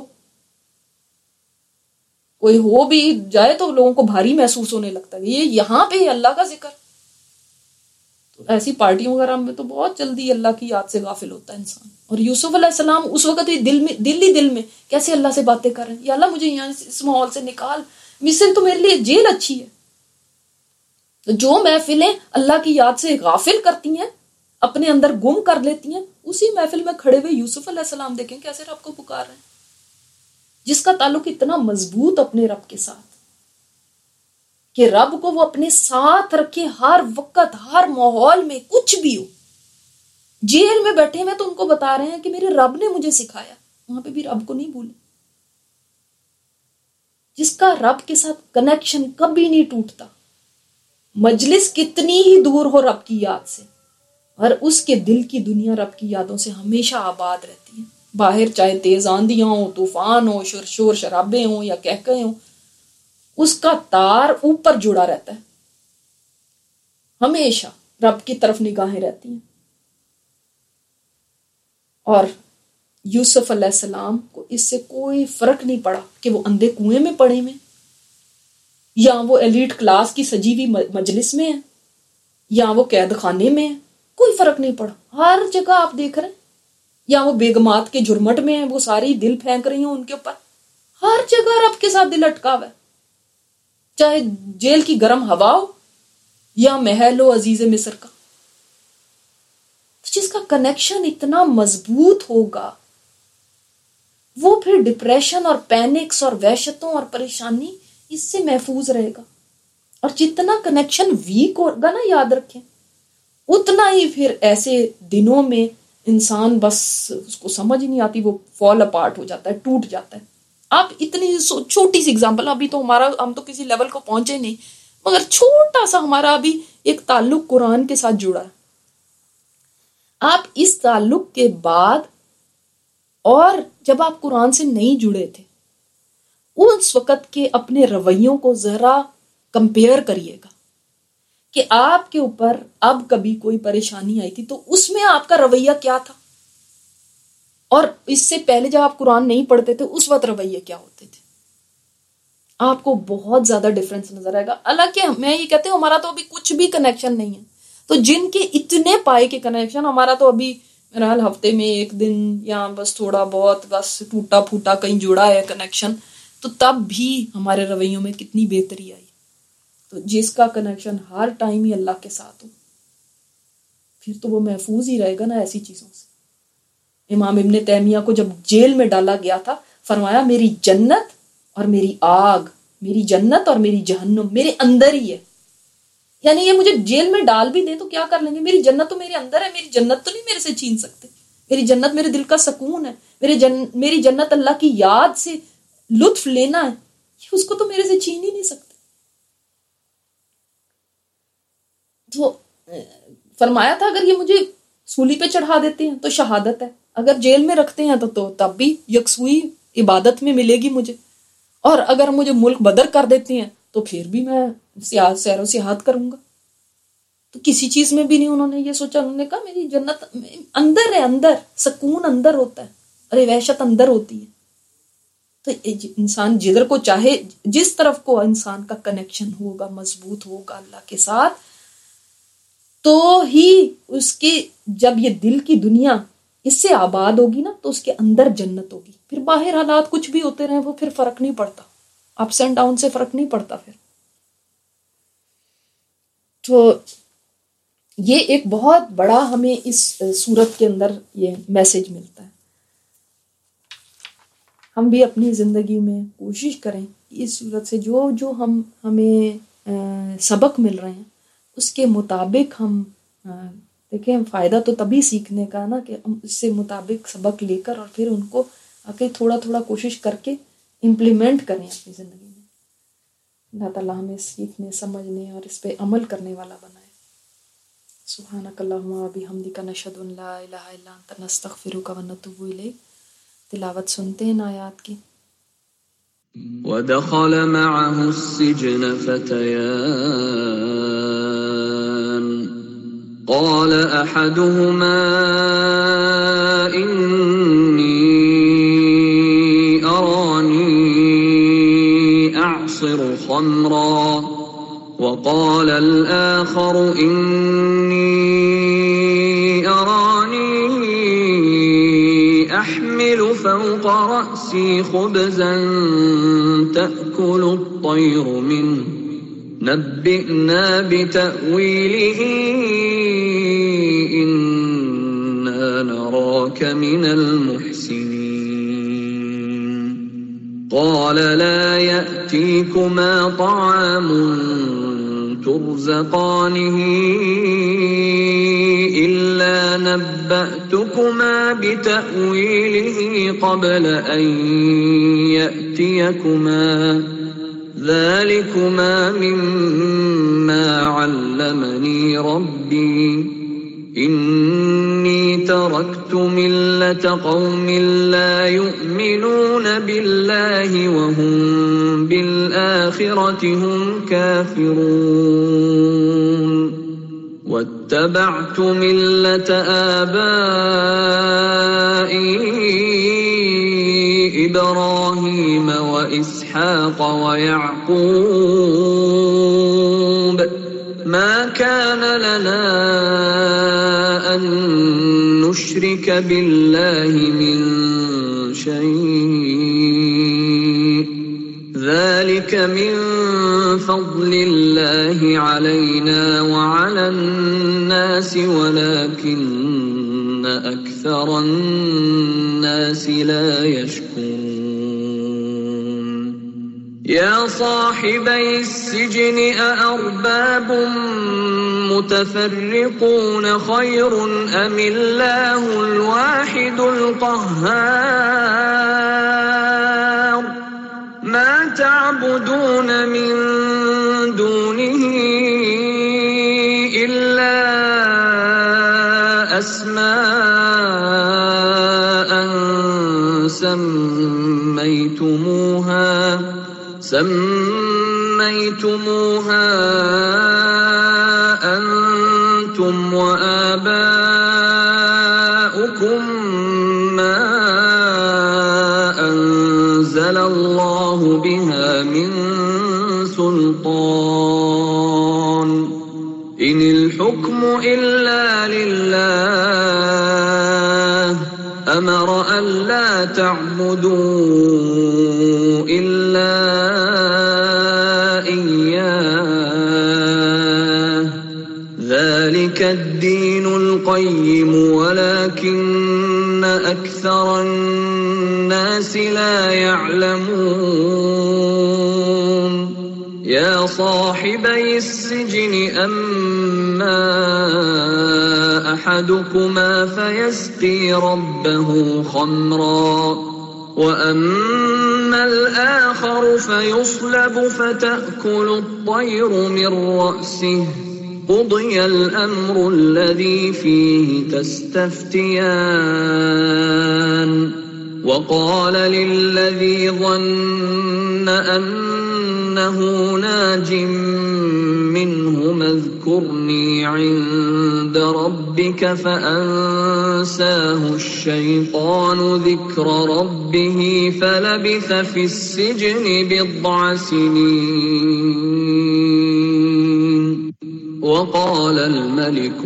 کوئی ہو بھی جائے تو لوگوں کو بھاری محسوس ہونے لگتا ہے، یہ یہاں پہ اللہ کا ذکر۔ تو ایسی پارٹیوں وغیرہ میں تو بہت جلدی اللہ کی یاد سے غافل ہوتا ہے انسان۔ اور یوسف علیہ السلام اس وقت دل میں کیسے اللہ سے باتیں کر رہے ہیں، یا اللہ مجھے یہاں اس ماحول سے نکال، مصر تو میرے لیے جیل اچھی ہے۔ تو جو محفلیں اللہ کی یاد سے غافل کرتی ہیں، اپنے اندر گم کر لیتی ہیں، اسی محفل میں کھڑے ہوئے یوسف علیہ السلام دیکھیں کیسے رب کو پکار رہے ہیں، جس کا تعلق اتنا مضبوط اپنے رب کے ساتھ کہ رب کو وہ اپنے ساتھ رکھے ہر وقت، ہر ماحول میں، کچھ بھی ہو۔ جیل میں بیٹھے ہوئے تو ان کو بتا رہے ہیں کہ میرے رب نے مجھے سکھایا، وہاں پہ بھی رب کو نہیں بھولے۔ جس کا رب کے ساتھ کنیکشن کبھی نہیں ٹوٹتا، مجلس کتنی ہی دور ہو رب کی یاد سے، اور اس کے دل کی دنیا رب کی یادوں سے ہمیشہ آباد رہتی ہے۔ باہر چاہے تیز آندیاں ہوں، طوفان ہو، شور شرابے ہوں یا کہکہے ہوں، اس کا تار اوپر جڑا رہتا ہے، ہمیشہ رب کی طرف نگاہیں رہتی ہیں۔ اور یوسف علیہ السلام کو اس سے کوئی فرق نہیں پڑا کہ وہ اندھے کنویں میں پڑے ہوئے یا وہ ایلیٹ کلاس کی سجی ہوئی مجلس میں ہے یا وہ قید خانے میں ہے، کوئی فرق نہیں پڑا۔ ہر جگہ آپ دیکھ رہے ہیں، یا وہ بیگمات کے جھرمٹ میں ہیں، وہ ساری دل پھینک رہی ہوں ان کے اوپر، ہر جگہ رب کے ساتھ دل اٹکا ہوا ہے، چاہے جیل کی گرم ہوا ہو یا محل ہو عزیز مصر کا۔ جس کا کنیکشن اتنا مضبوط ہوگا وہ پھر ڈپریشن اور پینکس اور وحشتوں اور پریشانی اس سے محفوظ رہے گا۔ اور جتنا کنیکشن ویک ہوگا نا، یاد رکھیں، اتنا ہی پھر ایسے دنوں میں انسان بس اس کو سمجھ نہیں آتی، وہ فال اپارٹ ہو جاتا ہے، ٹوٹ جاتا ہے۔ آپ اتنی چھوٹی سی اگزامپل، ابھی تو ہم تو کسی لیول کو پہنچے نہیں، مگر چھوٹا سا ہمارا ابھی ایک تعلق قرآن کے ساتھ جڑا ہے. آپ اس تعلق کے بعد اور جب آپ قرآن سے نہیں جڑے تھے اس وقت کے اپنے رویوں کو ذرا کمپیئر کریے گا کہ آپ کے اوپر اب کبھی کوئی پریشانی آئی تھی تو اس میں آپ کا رویہ کیا تھا، اور اس سے پہلے جب آپ قرآن نہیں پڑھتے تھے اس وقت رویے کیا ہوتے تھے. آپ کو بہت زیادہ ڈفرنس نظر آئے گا. حالانکہ میں یہ کہتے ہوں ہمارا تو ابھی کچھ بھی کنیکشن نہیں ہے، تو جن کے اتنے پائے کے کنیکشن، ہمارا تو ابھی میرا حال ہفتے میں ایک دن یا بس تھوڑا بہت بس ٹوٹا پھوٹا کہیں جڑا ہے کنیکشن، تو تب بھی ہمارے رویوں میں کتنی بہتری آئی. تو جس کا کنیکشن ہر ٹائم ہی اللہ کے ساتھ ہو پھر تو وہ محفوظ ہی رہے گا نا ایسی چیزوں سے. امام ابن تیمیہ کو جب جیل میں ڈالا گیا تھا فرمایا میری جنت اور میری آگ، میری جنت اور میری جہنم میرے اندر ہی ہے. یعنی یہ مجھے جیل میں ڈال بھی دیں تو کیا کر لیں گے، میری جنت تو میرے اندر ہے، میری جنت تو نہیں میرے سے چھین سکتے. میری جنت میرے دل کا سکون ہے، میری جنت اللہ کی یاد سے لطف لینا ہے، اس کو تو میرے سے چھین ہی نہیں سکتے. تو فرمایا تھا اگر یہ مجھے سولی پہ چڑھا دیتے ہیں تو شہادت ہے، اگر جیل میں رکھتے ہیں تو تب بھی یکسوئی عبادت میں ملے گی مجھے، اور اگر مجھے ملک بدر کر دیتے ہیں تو پھر بھی میں سیر و سیاحت کروں گا. تو کسی چیز میں بھی نہیں انہوں نے یہ سوچا، انہوں نے کہا میری جنت اندر ہے، اندر سکون اندر ہوتا ہے، ارے وحشت اندر ہوتی ہے. تو انسان جدھر کو چاہے، جس طرف کو انسان کا کنیکشن ہوگا مضبوط ہوگا اللہ کے ساتھ، تو ہی اس کے جب یہ دل کی دنیا اس سے آباد ہوگی نا تو اس کے اندر جنت ہوگی. پھر باہر حالات کچھ بھی ہوتے رہے وہ پھر فرق نہیں پڑتا، اپس اینڈ ڈاؤن سے فرق نہیں پڑتا. پھر تو یہ ایک بہت بڑا ہمیں اس صورت کے اندر یہ میسج ملتا ہے. ہم بھی اپنی زندگی میں کوشش کریں اس صورت سے جو ہمیں سبق مل رہے ہیں اس کے مطابق ہم دیکھیں. فائدہ تو تبھی سیکھنے کا نا کہ ہم اس سے مطابق سبق لے کر اور پھر ان کو آگے تھوڑا تھوڑا کوشش کر کے امپلیمنٹ کریں اپنی زندگی میں. اللہ تعالیٰ ہمیں سیکھنے، سمجھنے اور اس پہ عمل کرنے والا بنائے. سبحانک اللہم و بحمدک نشہد ان لا الہ الا انت نستغفرک و نتوب الیک. تلاوت سنتے ہیں آیات کی. ودخل معه السجن فتيان قال أحدهما إني أراني أعصر خمرا وقال الآخر إني أراني أحمل فوق رأسي خبزا تأكل الطير منه نبئنا بتأويله إنا نراك من المحسنين قال لا يأتيكما طعام ترزقانه إلا نبأتكما بتأويله قبل أن يأتيكما ذلكما مما علمني ربي إني تركت ملة قوم لا يؤمنون بالله وهم بالآخرة هم كافرون واتبعت ملة آبائي إبراهيم وإسحاق ويعقوب ما كان لنا أن نشرك بالله من شيء ذلك من فضل الله علينا وعلى الناس ولكن أكثر الناس لا يشكرون يا صاحبي السجن أأرباب متفرقون خير أم الله الواحد القهار تعبدون من دونه إلا أسماء سميتموها أنتم وآباؤكم ما أنزل الله بها من سلطان إن الحكم إلا لله أمر ألا تعبدوا إلا إياه ذلك الدين القيم ولكن أكثر الناس لا يعلمون يا صاحبي السجن أما أحدكما فيسقي ربه خمرا وأما الآخر فيصلب فتأكل الطير من رأسه قضي الأمر الذي فيه تستفتيان وقال للذي ظن أنه ناج منهما اذكرني عند ربك فأنساه الشيطان ذكر ربه فلبث في السجن 10 سنين وقال الملك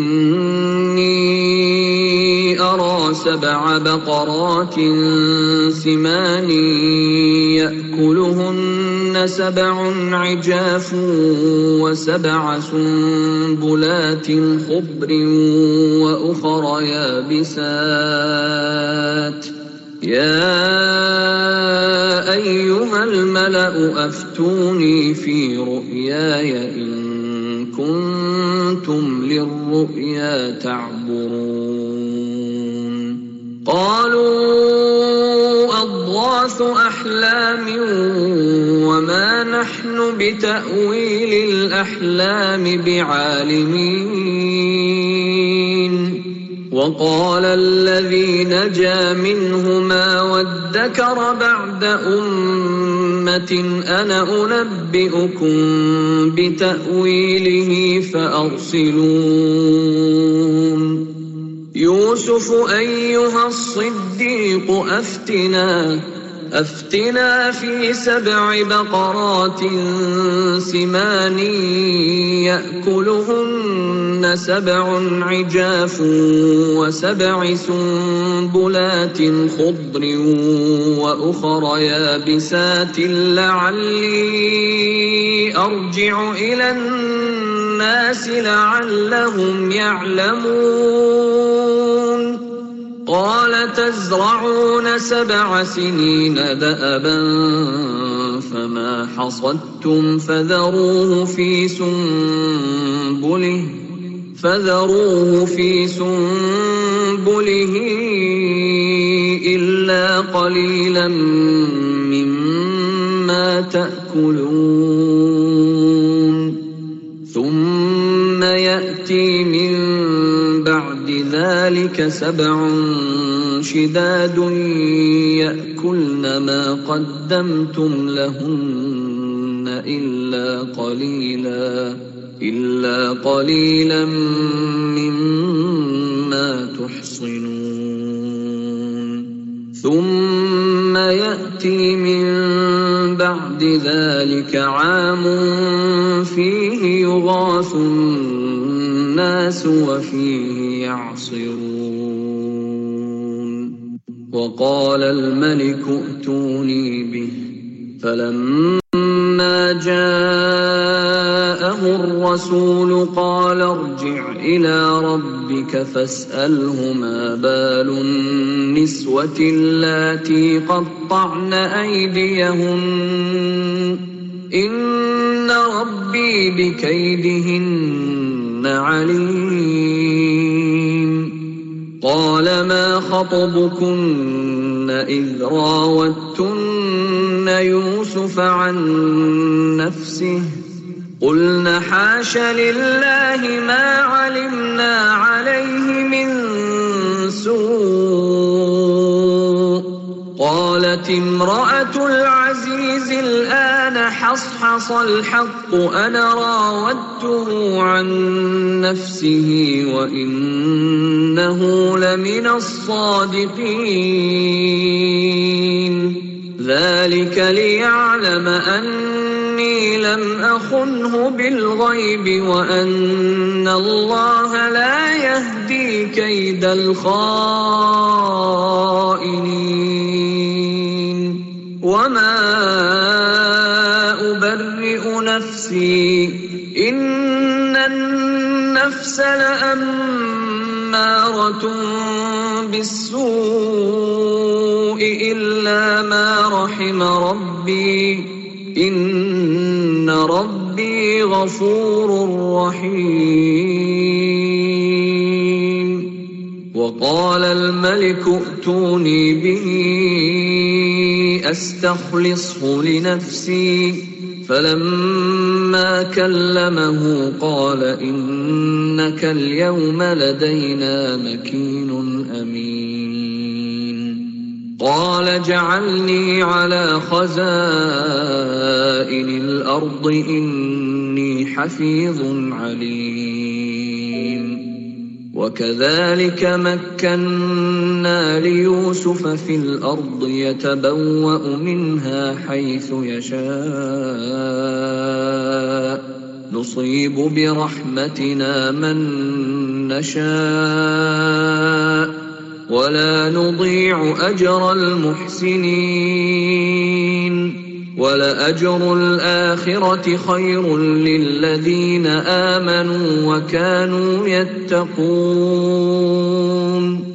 إني أرى 7 بقرات سمان يأكلهن 7 عجاف و7 سنبلات خضر وأخر يابسات يا أيها الملأ أفتوني في رؤياي إن كنتم للرؤيا تعبرون قالوا أضغاث أحلام وما نحن بتأويل الأحلام بعالمين وقال الذي نجا منهما وادكر بعد أمة أنا أنبئكم بتأويله فأرسلون يوسف أيها الصديق أفتنا في 7 بقرات سمان يأكلهن 7 عجاف و7 سنبلات خضر وأخر يابسات لعلي أرجع إلى الناس لعلهم يعلمون قال تزرعون 7 سنين دأبا فما حصدتم فذروه في سنبله إلا قليلا مما تأكلون ثم يأتي من بعد ذلك 7 شداد يأكلن ما قدمتم لهن إلا قليلا مما تحصنون ثم يأتي من بعد ذلك عام فيه يغاث الناس وفيه يعصرون وقال الملك ائتوني به فلما جاءه الرسول قال ارجع إلى ربك فاسأله ما بال النسوة اللاتي قطعن أيديهن إن ربي بكيدهن عليم قال ما خطبكن إذ راوتن يوسف عن نفسه قلن حاش لله ما علمنا عليه من سوء قالت امرأة العزيز الآن حصحص الحق أنا راودته عن نفسه وإنه لمن الصادقين ذلك ليعلم أني لم أخنه بالغيب وأن الله لا يهدي كيد الخائنين وما أبرئ نفسي إن النفس لأمارة بالسوء إلا ما رحم ربي إن ربي غفور رحيم وقال الملك ائتوني به أستخلصه لنفسي فلما كلمه قال إنك اليوم لدينا مكين أمين قال اجعلني على خزائن الأرض إني حفيظ عليم وكذلك مكنا ليوسف في الأرض يتبوأ منها حيث يشاء نصيب برحمتنا من نشاء ولا نضيع أجر المحسنين ولأجر الآخرة خير للذين آمنوا وكانوا يتقون